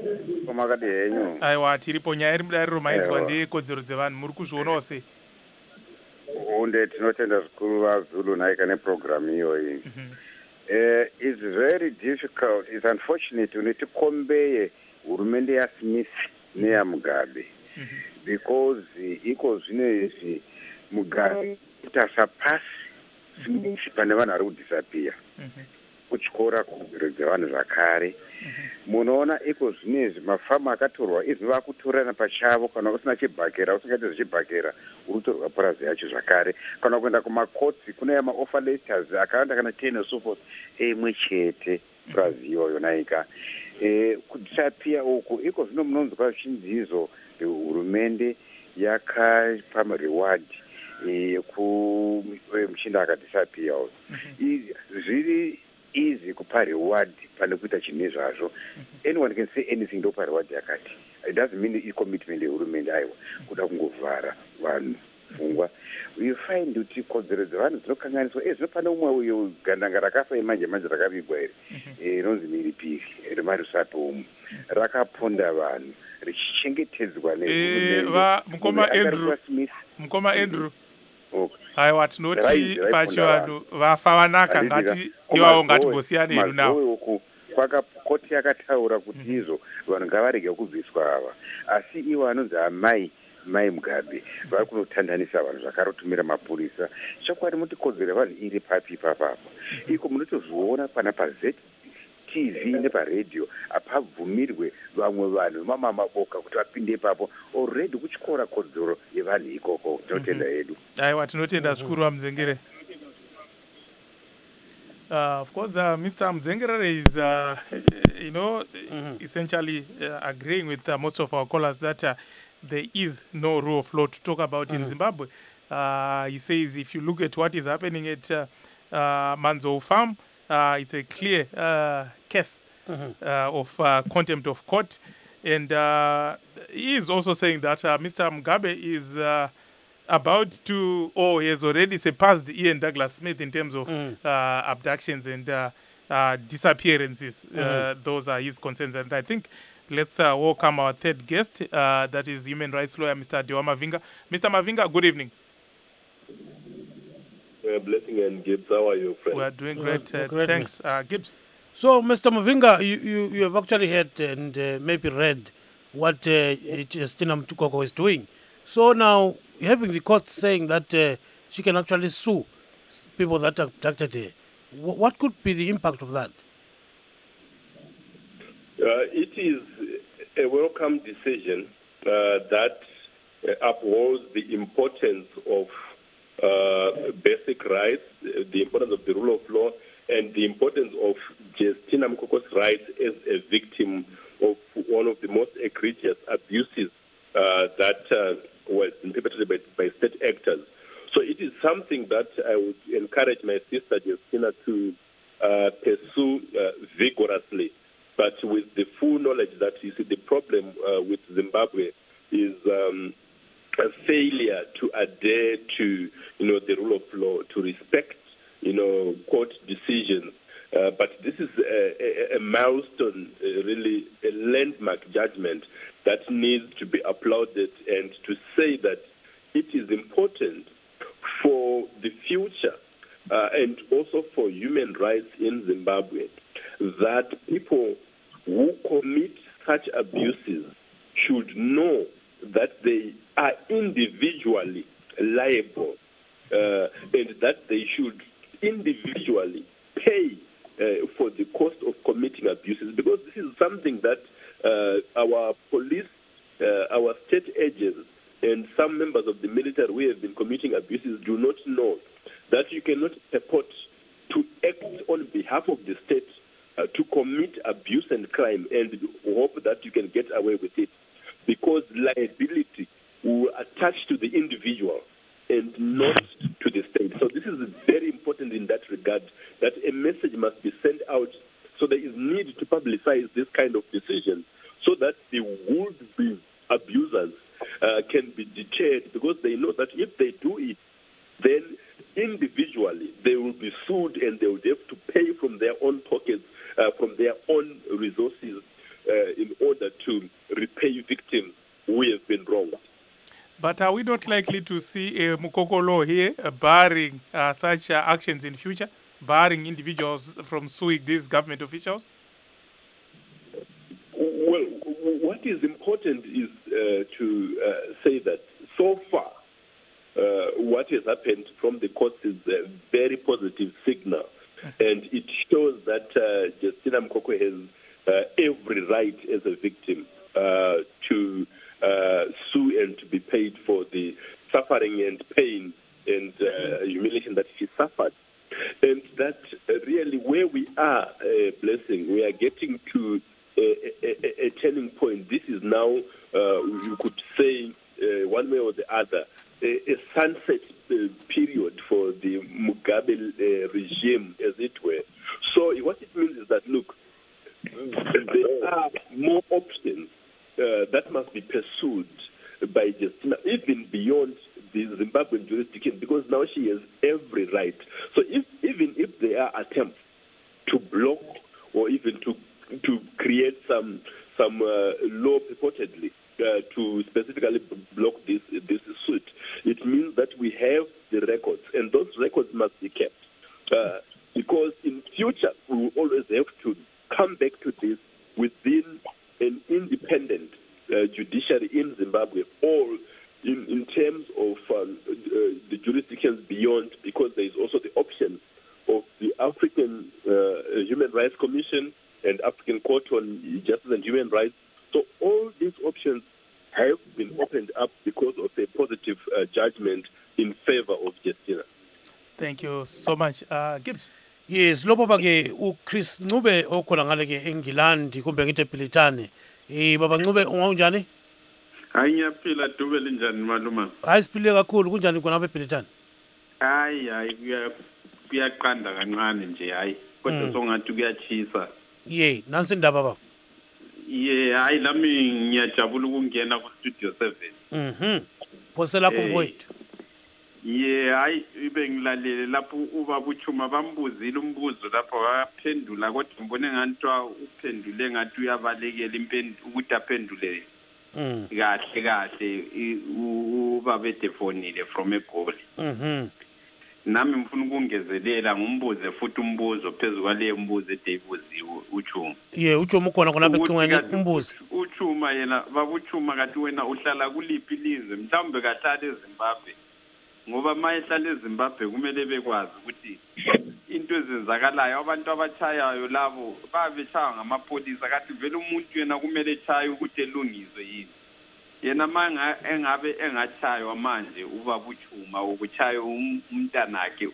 komakati henyu aiwa tiripo nyaya iri mudariro maidzwa Aiwa. ndekodzero dzevanhu muri kuzvionawo sei? unde tinotenda zvikuru vazulu naika nepurogiramu iyoyi. Uh, it's very difficult. It's unfortunate unetikombeye hurumende yaSmith neyaMugabe because iko zvino izvi Mugabe kutasa pasi Smith pane vanhu vari kudisappear kuchikora kuredza vanhu zvakare. Munoona iko zvino izvi mafama akatorwa izvi vakutorana pachavo kana kusina chibhakera usingaiti zvichibhakera urutorwa purazi yacho zvakare kana kuenda kumakotsi kune maoffer letters akawanda kana ten or so forth emwe chete purazi iyoyo naika eh kudisappear uku iko zvino munonzwa zvichinzizo hurumende yakapa reward eh ku mchinda akadisappear zviri easy kupa reward pane kuita chinhu izvazvo. Anyone can say anything ndopa reward yakati. It doesn't mean the commitment yehurumende aiwa kuda kungovhara vanhu pfungwa. You find kuti kodzero dzevanhu dzinokanganiswa eh zvinopana umwe uyo gandanga rakafa imanje manje rakavigwa iri eh inonzi Milipiri reMarisapomu rakaponda vanhu richichengetedzwa nehurumende. Eh va mukoma Andrew mukoma Andrew aiwa tinoti pachivanhu vafa vanaka ngati iwawo ngatimbosiyane hedu nawo. Koti yakataura kuti izvo vanhu ngavarege kubviswa ava asi ivo anonzi amai mai Mugabe vari kunotandanisa vanhu zvakarotumira mapurisa. Chokwadi muti kodzero yevanhu iri papi papapo iko munotozviona pana paZ T V neparedhiyo hapabvumirwe vamwe vanhu mamamaboka kuti vapinde ipapo already kuchikora kodzero yevanhu ikoko. Tinotenda hedu. Aiwa tinotenda zvikuru vaMuzengere. Uh, of course, uh, Mister Mzengerere is, uh, you know, mm-hmm. essentially uh, agreeing with uh, most of our callers that uh, there is no rule of law to talk about mm-hmm. in Zimbabwe. Uh, he says if you look at what is happening at uh, uh, Manzo Farm, uh, it's a clear uh, case mm-hmm. uh, of uh, contempt of court. And uh, he is also saying that uh, Mister Mugabe is... Uh, about to, or he has already surpassed Ian Douglas Smith in terms of mm. uh, abductions and uh, uh, disappearances. Mm-hmm. Uh, those are his concerns. And I think let's uh, welcome our third guest, uh, that is human rights lawyer, Mister Dewa Mavinga. Mister Mavinga, good evening. Uh, blessing and Gibbs, how are you, friend? We are doing great. Uh, great thanks, uh, Gibbs. So, Mister Mavinga, you, you, you have actually heard and uh, maybe read what uh, Justina Mtukoko is doing. So now, having the court saying that uh, she can actually sue people that abducted her, w- what could be the impact of that? Uh, it is a welcome decision uh, that uh, upholds the importance of uh, basic rights, uh, the importance of the rule of law, and the importance of Justina Mtukoko's rights as a victim of one of the most egregious abuses uh, that uh, was interpreted by, by state actors. So it is something that I would encourage my sister Justina to uh, pursue uh, vigorously, but with the full knowledge that you see the problem uh, with Zimbabwe is um, a failure to adhere to, you know, the rule of law, to respect, you know, court decisions. Uh, but this is a, a, a milestone, uh, really a landmark judgment that needs to be applauded, and to say that it is important for the future uh, and also for human rights in Zimbabwe that people who commit such abuses should know that they are individually liable uh, and that they should individually pay uh, for the cost of committing abuses, because this is something that uh, our police, uh, our state agents, and some members of the military who have been committing abuses do not know, that you cannot purport to act on behalf of the state uh, to commit abuse and crime and hope that you can get away with it, because liability will attach to the individual and not to the state. So this is very important in that regard, that a message must be sent out. So there is need to publicize this kind of decision so that the would-be abusers uh, can be deterred, because they know that if they do it, then individually they will be sued and they will have to pay from their own pockets, uh, from their own resources, uh, in order to repay victims who have been wronged. But are we not likely to see a Mukoko law here uh, barring uh, such uh, actions in future, barring individuals from suing these government officials? Well, what is important is uh, to uh, say that so far, uh, what has happened from the courts is a very positive signal, and it shows that uh, Justina Mukoko has uh, every right as a victim uh, to uh, sue and to be paid for the suffering and pain and uh, humiliation that she suffered. And that uh, really where we are, uh, Blessing, we are getting to a, a, a turning point. This is now, uh, you could say, uh, one way or the other, a, a sunset uh, period for the Mugabe uh, regime, as it were. So what it means is that, look, there are more options uh, that must be pursued by Justina, even beyond the Zimbabwean jurisdiction, because now she has every right. So if, even if there are attempts to block or even to to create some some uh, law purportedly uh, to specifically block this this suit, it means that we have the records, and those records must be kept. Uh, because in future, we will always have to come back to this within an independent uh, judiciary in Zimbabwe, or in, in terms of um, uh, the jurisdictions beyond, because there is also the option of the African uh, Human Rights Commission and African Court on Justice and Human Rights. So all these options have been opened up because of a positive uh, judgment in favor of Justina. Thank you so much. Uh, Gibbs. Yes, lobo bake uChris Ncube okhona ngale ke eNgilandi kumbe ngithi eBritani. Eh baba Ncube unganjani? Hayi ngiyaphila Dube linjani maluma? Hayi siphile kakhulu kunjani khona lapha eBritani? Hayi hayi kuya kuyaqanda kancane nje hayi. Kodwa songathi kuyachisa. Ye, nansi indaba baba. Ye, hayi lami ngiyajabula ukungena ku Studio seven. Mhm. Phosela ku void. Ye, hayi ibe ngilalele lapho ubaba uChuma bambuzile umbuzo lapho waphendula kodwa ngibone ngantwa uphendule ngathi uyabalekela impendulo ukuthi aphendule. Mhm. Kahle kahle ubaba edefonile from eGoli. Mhm. Nami ngifuna ukungezelela ngumbuze futhi umbuzo phezulu kwale mbuzo edeyibuziwe uChuma. Ye, uChuma ukhona khona lapha ecingweni umbuzo. uChuma yena babuChuma kathi wena uhlala kuliphi ilizwe mhlawumbe kahlala eZimbabwe. Ngoba mayehlala eZimbabwe kumele bekwazi ukuthi into ezenzakalayo abantu abachayayo labo babechaya ngamapolisa kathi vele umuntu yena kumele echaye ukuthi elungizwe yini. Yena manga engabe engachaywa manje ubaba uChuma ukuchaya umntanakhe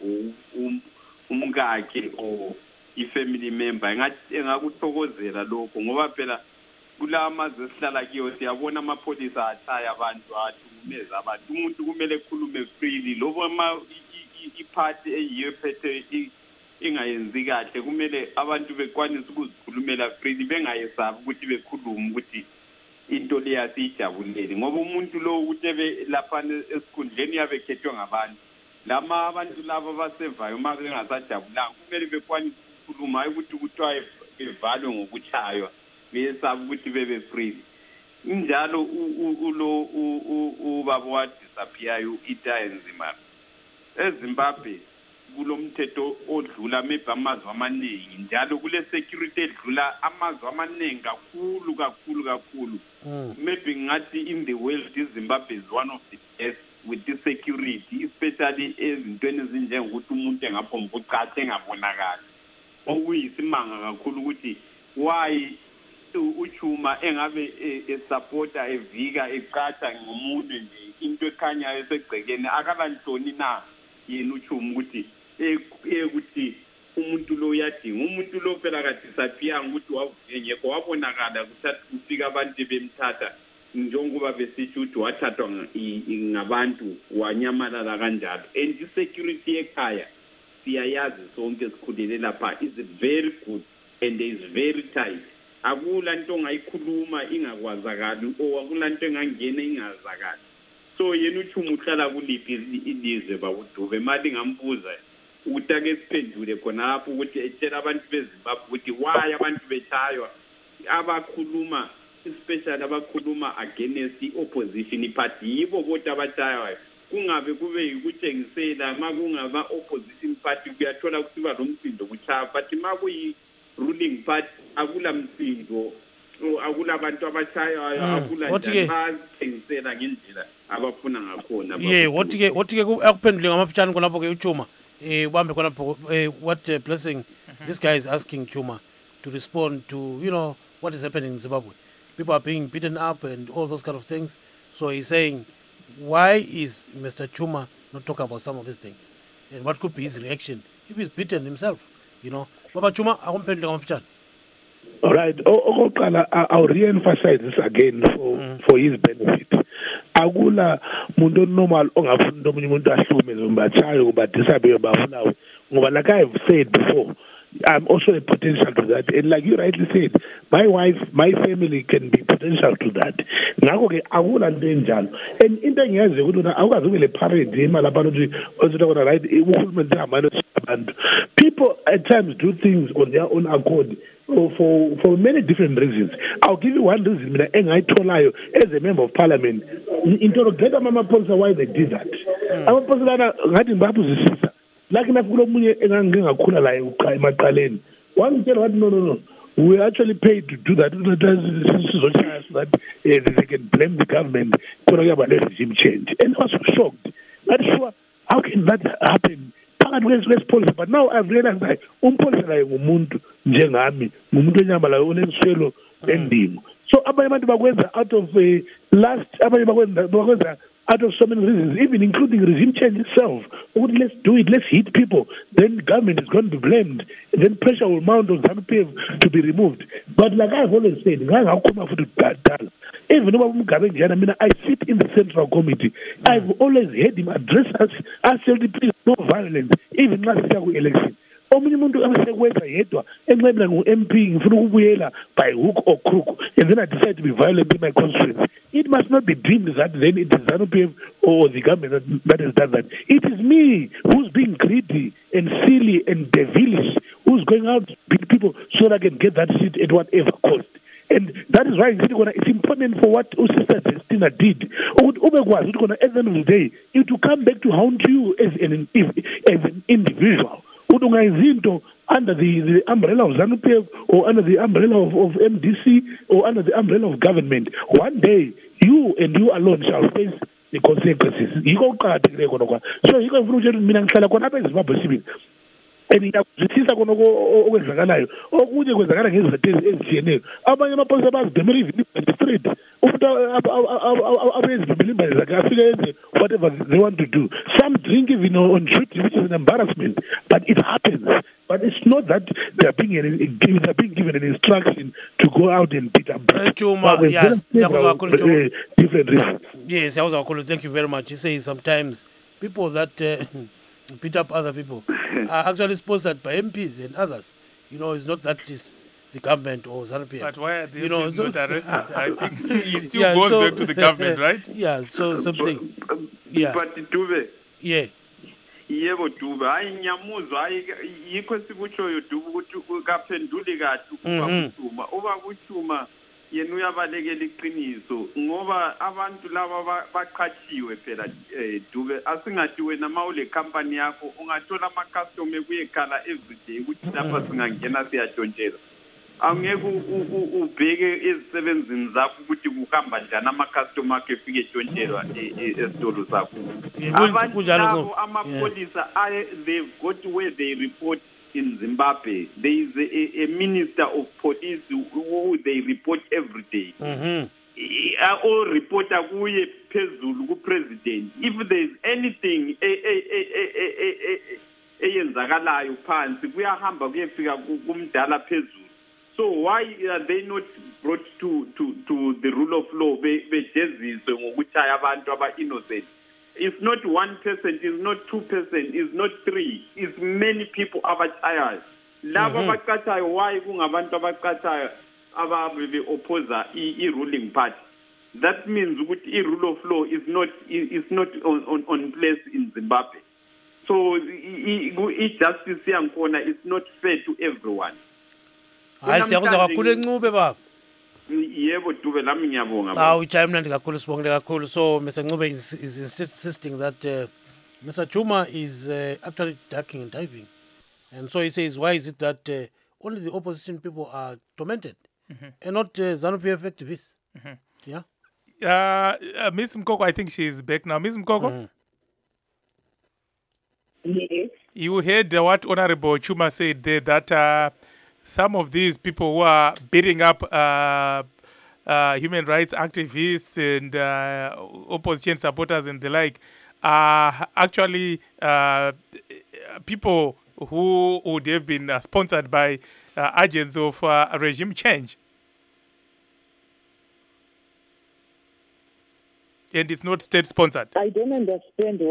umkakhe o ifamily member engathi engakuthokozela lokho ngoba phela kulamazwe esihlala kiyo siyabona amapolisa achaya abantu athumeza abantu umuntu kumele ekhulume freely lobo ama iphathi eyiphethe ingayenzi kahle kumele abantu bekwanisa ukuzikhulumela freely bengayesabi ukuthi bekhulume ukuthi into le yasijabuleli ngoba umuntu lo ukuthi ebe lapha esikhundleni yabekhethwe ngabantu lama abantu laba basevayo uma bengasajabulanga kumele bekwanisa ukukhuluma ukuthi kuthiwa bevalwe ngokuchaywa besabi ukuthi bebe free injalo ulo ubaba wa disappear uIta enzima eZimbabwe kulomthetho odlula maybe amazwe amaningi njalo kule security edlula amazwe amaningi kakhulu kakhulu kakhulu maybe ngathi in the world iZimbabwe is one of the best with the security especially ezintweni ezinjengokuthi umuntu engaphomba ucatshe engabonakala okuyisimanga kakhulu ukuthi why uChuma engabe esupporta evika eqatha ngomuntu nje into ekhanyayo esegcekeni akalanhloni na yena uChuma ukuthi ekuthi umuntu lo uyadinga umuntu lo phela kadisappear ukuthi wavuke ngekho wabonakala kuthatha kufika abantu bemthatha njengoba besithi ukuthi wathathwa ngabantu wanyamalala kanjalo and security ekhaya siyayazi sonke sikhulele lapha is very good and is very tight akula nto ongayikhuluma ingakwazakali o akula nto engangena ingazakali so yena uChuma uhlala kuliphi ilizwe bakuDube mali ngambuza ukuthi ake siphendule khona lapho ukuthi etshela abantu beZimbabwe ukuthi why abantu bechaywa abakhuluma especially abakhuluma against i-opposition party yibo kodwa abatshayayo kungabe kube yikutshengisela ma kungaba opposition party kuyathola kusiba lomsindo kuchaya but ma kuyi-ruling party akula msindo akula abantu abatshayayo akula njani ngendlela abafuna ngakhona ye wothi ke wothi ke akuphendule ngamafitshane khonapho ke uChuma eh ubambe khonapho what uh, blessing mm-hmm. This guy is asking Chuma to respond to, you know, what is happening in Zimbabwe. People are being beaten up and all those kind of things. So he's saying, why is Mister Chuma not talking about some of these things? And what could be his reaction if he's beaten himself, you know? Baba Chuma, akumphendule ngamafitshane. All right. Oh, oh, I'll re-emphasize this again for, mm. for his benefit. Akula muntu normal ongafunda omunye umuntu ahlume zombatshayo kubadisabe bafuna ngoba like I have said before, I'm also a potential to that, and like you rightly said, my wife, my family can be potential to that. Ngakho ke akula into enjalo, and into engiyazi ukuthi una awukazi ube le parade imali abantu ukuthi ozithola right uhulumeni ngamanje abantu. People at times do things on their own accord for for many different reasons. I'll give you one reason mina engayitholayo as a member of parliament. Interrogate amapolisa why they did that. Amapolisa lana ngathi ngibabuzisisa. Like na kulo munye engangingakhula la emaqaleni. One tell what no no no. We actually paid to do that so that uh, they can blame the government for regime change. And I was so shocked. Not sure how can that happen. But now I've realized that umpolisa la ngumuntu njengami, ngumuntu enyama la uneswelo endimo. So abanye abantu bakwenza out of a last abanye bakwenza bakwenza out of so many reasons, even including regime change itself. Let's do it, let's hit people. Then government is going to be blamed. Then pressure will mount on ZANU-P F to be removed. But like I've always said, even though I sit in the Central Committee, I've always heard him address us, us L D Ps, no violence, even last year election. Omunye umuntu abesekwenza yedwa enqebela ngu-M P ngifuna ukubuyela by hook or crook, and then I decide to be violent in my constituency. It must not be deemed that then it is ZANU-P F or the government that, that has done that. It is me who's being greedy and silly and devilish, who's going out to beat people so that I can get that seat at whatever cost. And that is why it's important for what Sister Justina did. At the end of the day, it will come back to haunt you as an, as an individual. Under the, the umbrella of ZANU-P F or under the umbrella of, of M D C or under the umbrella of government, one day you and you alone shall face the consequences. So you can feel and ngiyakuzwisisa khona okwenzakalayo okunye kwenzakala ngezizathu ezitshiyeneyo abanye amapolisa bazidemela even the street umuntu abezibimela imbali zakhe afike enze whatever they want to do. Some drink even on duty, which is an embarrassment, but it happens. But it's not that they are being they are being given an instruction to go out and beat up. Chuma, yes, different reasons. Yes, thank you very much. You say sometimes people that uh, beat up other people are actually sponsored by M Ps and others. You know, it's not that it's the government or ZANU-P F. But why are they you know, not arrested? I think he still yeah, goes so, back to the government, right? Yeah, so something. Yeah. But Dube. Yeah. Yebo Dube, hayi ngiyamuzwa, hayi yikho sikutshoyo Dube ukuthi kaphendule kahle ukuba kuthuma. Oba kuthuma yena uyabalekela iqiniso ngoba abantu laba baqhatshiwe phela Dube, asingathi wena mawule company yakho ungathola ama customer kuyekhala everyday ukuthi lapha singangena siyatshontshela. Angeke ubheke ezisebenzini zakho ukuthi kuhamba njani ama customer akhe efike etshontshelwa esitolo sakho. Abantu labo amapolisa they've got where they report in Zimbabwe. There is a, a minister of police who they report every day. Mm-hmm. All reporter kuye phezulu ku president. If there is anything eyenzakalayo phansi kuyahamba kuyefika kumdala phezulu. So why are they not brought to to to the rule of law? Bejeziswe ngokuchaya abantu aba innocent. It's not one person, it's not two person, it's not three, it's many people abachayayo. Laba abachayayo, why kungabantu abachayayo ababe opposer i-ruling party? That means that the rule of law is not is not on, on, on place in Zimbabwe. So i-justice yakhona is not fair to everyone. Hayi siyakuzwa kakhulu encube baba. Yebo Dube lami ngiyabonga. Awu ijayimnandi kakhulu sibongile kakhulu. So Mister Ncube is, is insisting that uh, Mister Chuma is uh, actually ducking and diving. And so he says, why is it that uh, only the opposition people are tormented mm-hmm. and not uh, ZANU-P F activists? Mm-hmm. Yeah. Uh, uh, Miss Mkoko, I think she is back now. Miss Mkoko? Mm. Yes. You heard uh, what Honorable Chuma said there, that uh, some of these people who are beating up uh, uh, human rights activists and uh, opposition supporters and the like are actually uh, people who would have been uh, sponsored by uh, agents of uh, regime change. And it's not state-sponsored. I don't understand.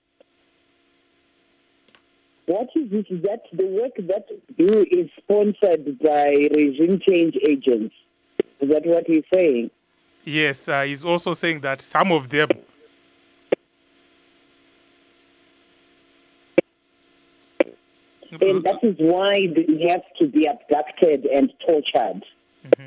What is this? That the work that you do is sponsored by regime change agents. Is that what he's saying? Yes, uh, he's also saying that some of them. And that is why they have to be abducted and tortured. Mm-hmm.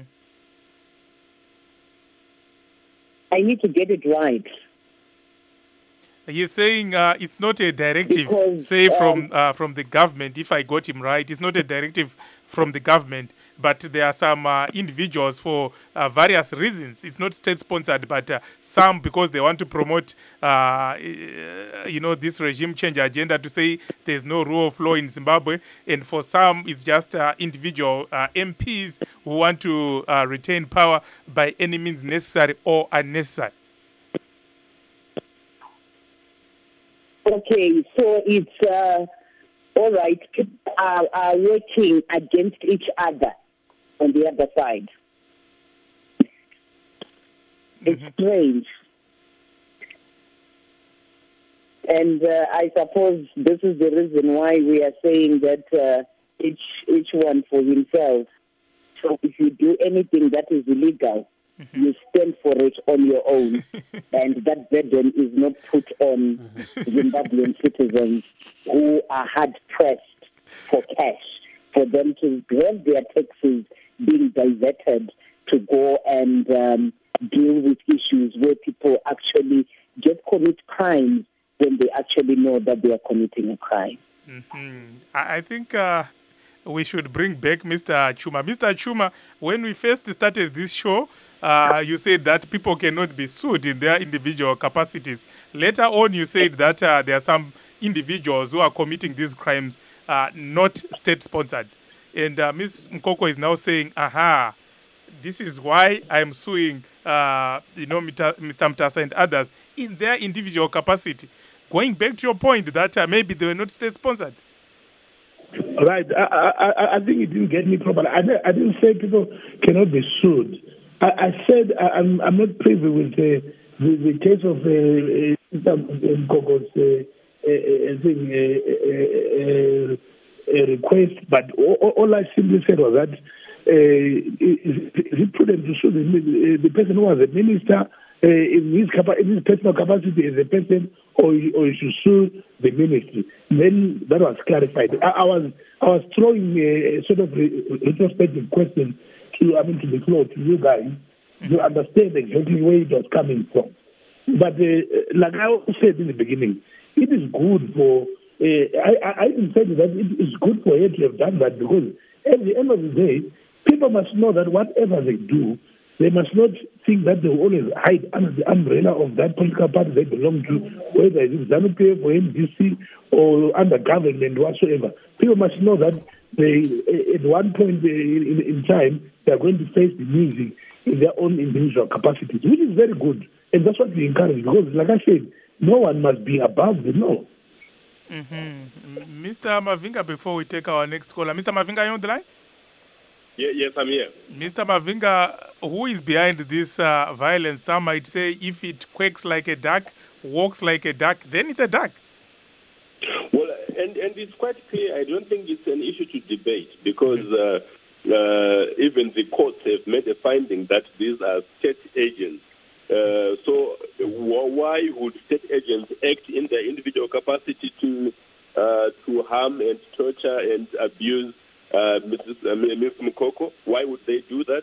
I need to get it right. He's saying uh, it's not a directive, Because, say, um, from uh, from the government, if I got him right. It's not a directive from the government, but there are some uh, individuals for uh, various reasons. It's not state-sponsored, but uh, some because they want to promote, uh, you know, this regime change agenda to say there's no rule of law in Zimbabwe. And for some, it's just uh, individual uh, M Ps who want to uh, retain power by any means necessary or unnecessary. Okay, so it's uh, all right. People are, are working against each other on the other side. It's Mm-hmm. strange. And uh, I suppose this is the reason why we are saying that uh, each each one for himself. So if you do anything that is illegal, mm-hmm. you stand for it on your own, and that burden is not put on mm-hmm. Zimbabwean citizens who are hard-pressed for cash, for them to have their taxes being diverted to go and um, deal with issues where people actually just commit crimes when they actually know that they are committing a crime. Mm-hmm. I I think uh, we should bring back Mister Chuma. Mister Chuma, when we first started this show, uh, you said that people cannot be sued in their individual capacities. Later on, you said that uh, there are some individuals who are committing these crimes uh, not state-sponsored. And uh, Miz Mkoko is now saying, aha, this is why I'm suing uh, you know, Mister Mtasa and others in their individual capacity. Going back to your point that uh, maybe they were not state-sponsored. Right. I, I, I think you didn't get me properly. I, I didn't say people cannot be sued. I, I said I, I'm, I'm not privy with the, the, the case of uh, Mkoko's uh, uh, thing, uh, uh, uh, request, but all, all I simply said was that uh, is it prudent to sue the, the person who was a minister uh, in, his capa- in his personal capacity as a person, or or you should sue the ministry? Then that was clarified. I, I was I was throwing a, a sort of re- retrospective question to I mean to the floor to you guys to understand exactly where it was coming from. But uh, like I said in the beginning, it is good for. Uh, I, I even said that it is good for her to have done that, because at the end of the day, people must know that whatever they do, they must not think that they will always hide under the umbrella of that political party they belong to, whether it is ZANU-P F or M D C or under government whatsoever. People must know that they, at one point in, in time, they are going to face the music in their own individual capacities, which is very good. And that's what we encourage, because, like I said, no one must be above the law. Mm-hmm. Mister Mavinga, before we take our next caller, Mister Mavinga, are you on the line? Yeah, yes, I'm here. Mister Mavinga, who is behind this uh, violence? Some might say if it quakes like a duck, walks like a duck, then it's a duck. Well, and, and it's quite clear. I don't think it's an issue to debate, because uh, uh, even the courts have made a finding that these are state agents. Uh, so why would state agents act in their individual capacity to uh, to harm and torture and abuse uh, Missus Uh, Miz Mkoko? Why would they do that?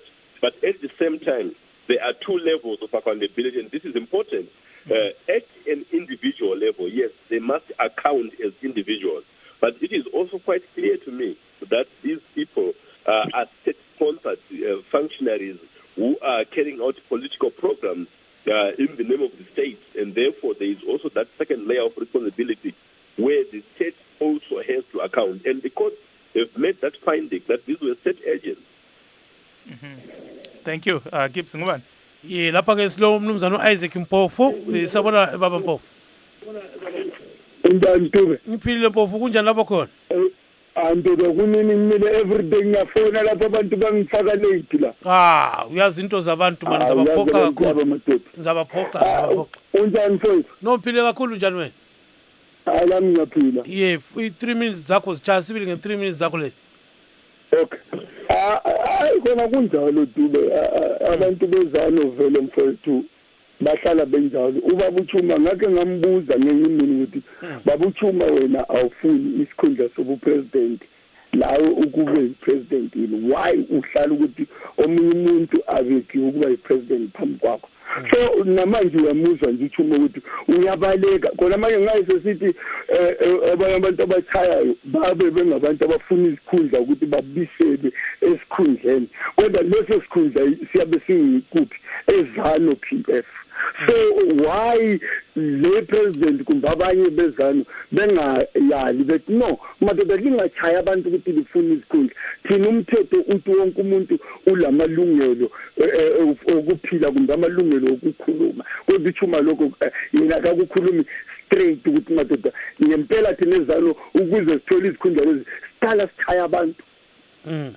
But at the same time, there are two levels of accountability, and this is important. Uh, at an individual level, yes, they must account as individuals. But it is also quite clear to me that these people uh, are state-sponsored uh, functionaries who are carrying out political programs uh, in the name of the state, and therefore there is also that second layer of responsibility where the state also has to account. And the courts have made that finding that these were state agents. Mm-hmm. Thank you. Uh, Gibson, Nguban. Yeah, lapha ke silo umnumzana Isaac Mpofu, sabona baba Mpofu. Unjani Ntube? Ngiphilile Mpofu, kunjani lapha khona? Antobe kunini ngimile everyday ngiyafona lapha abantu bangifaka late la. Ah, uyazi into zabantu manje zabaphoka kakhulu. Zabaphoka, zabaphoka. Unjani mfowethu? No mphile kakhulu njani wena? Alami ngiyaphila. Yeah, three minutes zakho zichaya sibili nge three minutes zakho lezi. Okay. Hayi khona kunjalo Dube, abantu bezano vele mfowethu bahlala benjalo. Ubaba uChuma ngake ngambuza ngenye imini ukuthi baba uChuma wena awufuni isikhundla sobu president lawo ukube president yini, why uhlala ukuthi omunye umuntu abeki ukuba ipresident phambi kwakho? So namanje uyamuzwa nje uChuma ukuthi uyabaleka khona manje ngayise sithi abanye abantu abachayayo babe bengabantu abafuna isikhundla ukuthi babisebe esikhundleni, kodwa leso sikhundla siyabe singikuphi ezano P F. So why le president kumbe abanye bezano bengayali bethi no madoda lingachaya abantu ukuthi lifuna isikhundla, thina umthetho uthi wonke umuntu ulamalungelo okuphila kumbe amalungelo okukhuluma, kodwa ichuma lokho yena akakukhulumi straight ukuthi madoda ngempela thina ezalo ukuze sithole isikhundla lezi siqala sichaya abantu. Mm.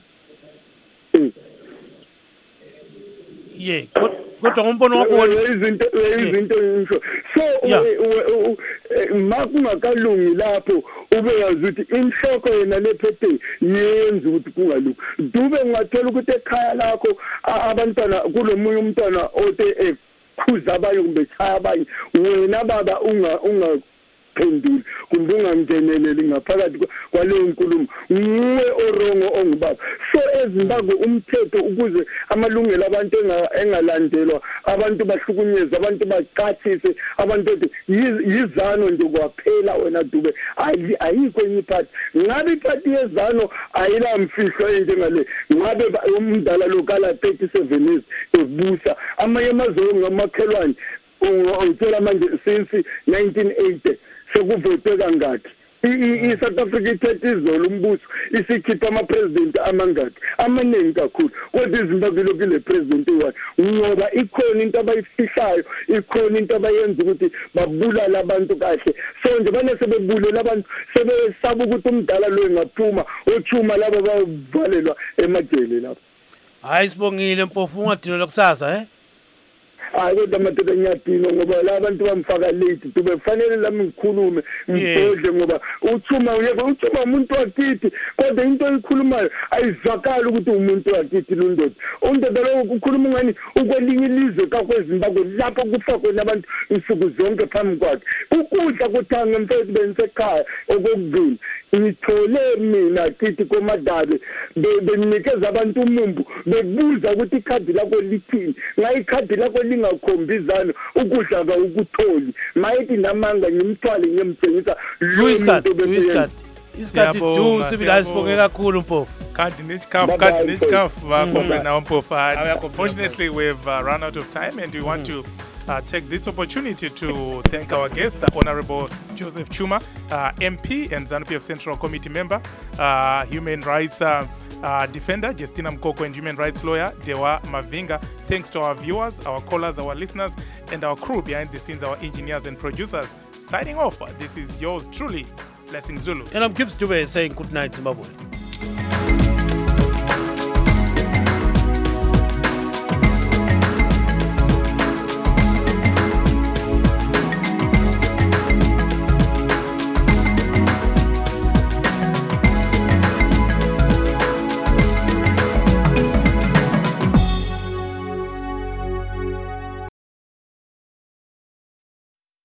Yeah, kodwa ngombono wakho wona izinto izinto ngisho so makungakalungi lapho ube yazi ukuthi inhloko yena lephethe yenza ukuthi kungalungi. Dube ngathola ukuthi ekhaya lakho abantwana kulomunye umntwana ote ekhuza abayo kumbe chaya abayo, wena baba unga unga phendula kumbe ungamngeneleli ngaphakathi kwaleyo nkulumo, nguwe orongo ongubaba. So eZimbabwe umthetho ukuze amalungelo abantu engalandelwa, abantu bahlukunyezwe, abantu baqathise, abantu yizano nje kwaphela wena Dube, ayikho enye iphathi. Ngabe iphathi yezano ayilamfihlo enjengale, ngabe umdala lokala thirty-seven years ebusa amanye amazwe ngamakhelwane uthola manje since nineteen eighty sekuvote kangaki i-South Africa ithethe izolo umbuso isikhipha ama-president amangaki amaningi kakhulu, kodwa iZimbabwe lokhu le president eyi-one ngoba ikhona into abayifihlayo, ikhona into abayenza ukuthi babulala abantu kahle. So nje bane sebebulela abantu sebesaba ukuthi umdala lo engaphuma oChuma labo bavalelwa emajele lapho. Hayi sibongile Mpofu, ungadinelwa kusasa eh? Hayi kodwa madoda ngiyadinwa ngoba la bantu bamfaka late Dube, kufanele lami ngikhulume ngibhodle ngoba uChuma uyeka uChuma umuntu wakithi, kodwa into oyikhulumayo ayizwakala ukuthi umuntu wakithi lo ndoda. Undoda lo ukhuluma ngani ukwelinye ilizwe kakweZimbabwe lapho kufakwe nabantu insuku zonke phambi kwakhe. Ukudla kuthanga mfethu benisekhaya okokugcina ngithole mina kithi koMadabe benikeza abantu umumbu bebuza ukuthi ikhadi lakho lithini, ngayi ikhadi lakho lingakhombizana ukudla ka ukutholi mayithi namanga ngimthwale ngiyemthengisa lo isikhathi isikhathi isikhathi du sibila sibonge kakhulu Mpofu. Kadi nechikafu kadi nechikafu bakombe nawo Mpofu. Unfortunately we've uh, run out of time and we want to Uh, take this opportunity to thank our guests, uh, Honorable Joseph Chuma, uh, M P and ZANU-P F Central Committee member, uh, human rights uh, uh, defender, Justina Mkoko, and human rights lawyer, Dewa Mavinga. Thanks to our viewers, our callers, our listeners, and our crew behind the scenes, our engineers and producers. Signing off, this is yours truly, Blessing Zulu. And I'm Gibbs Dube saying good night, Zimbabwe.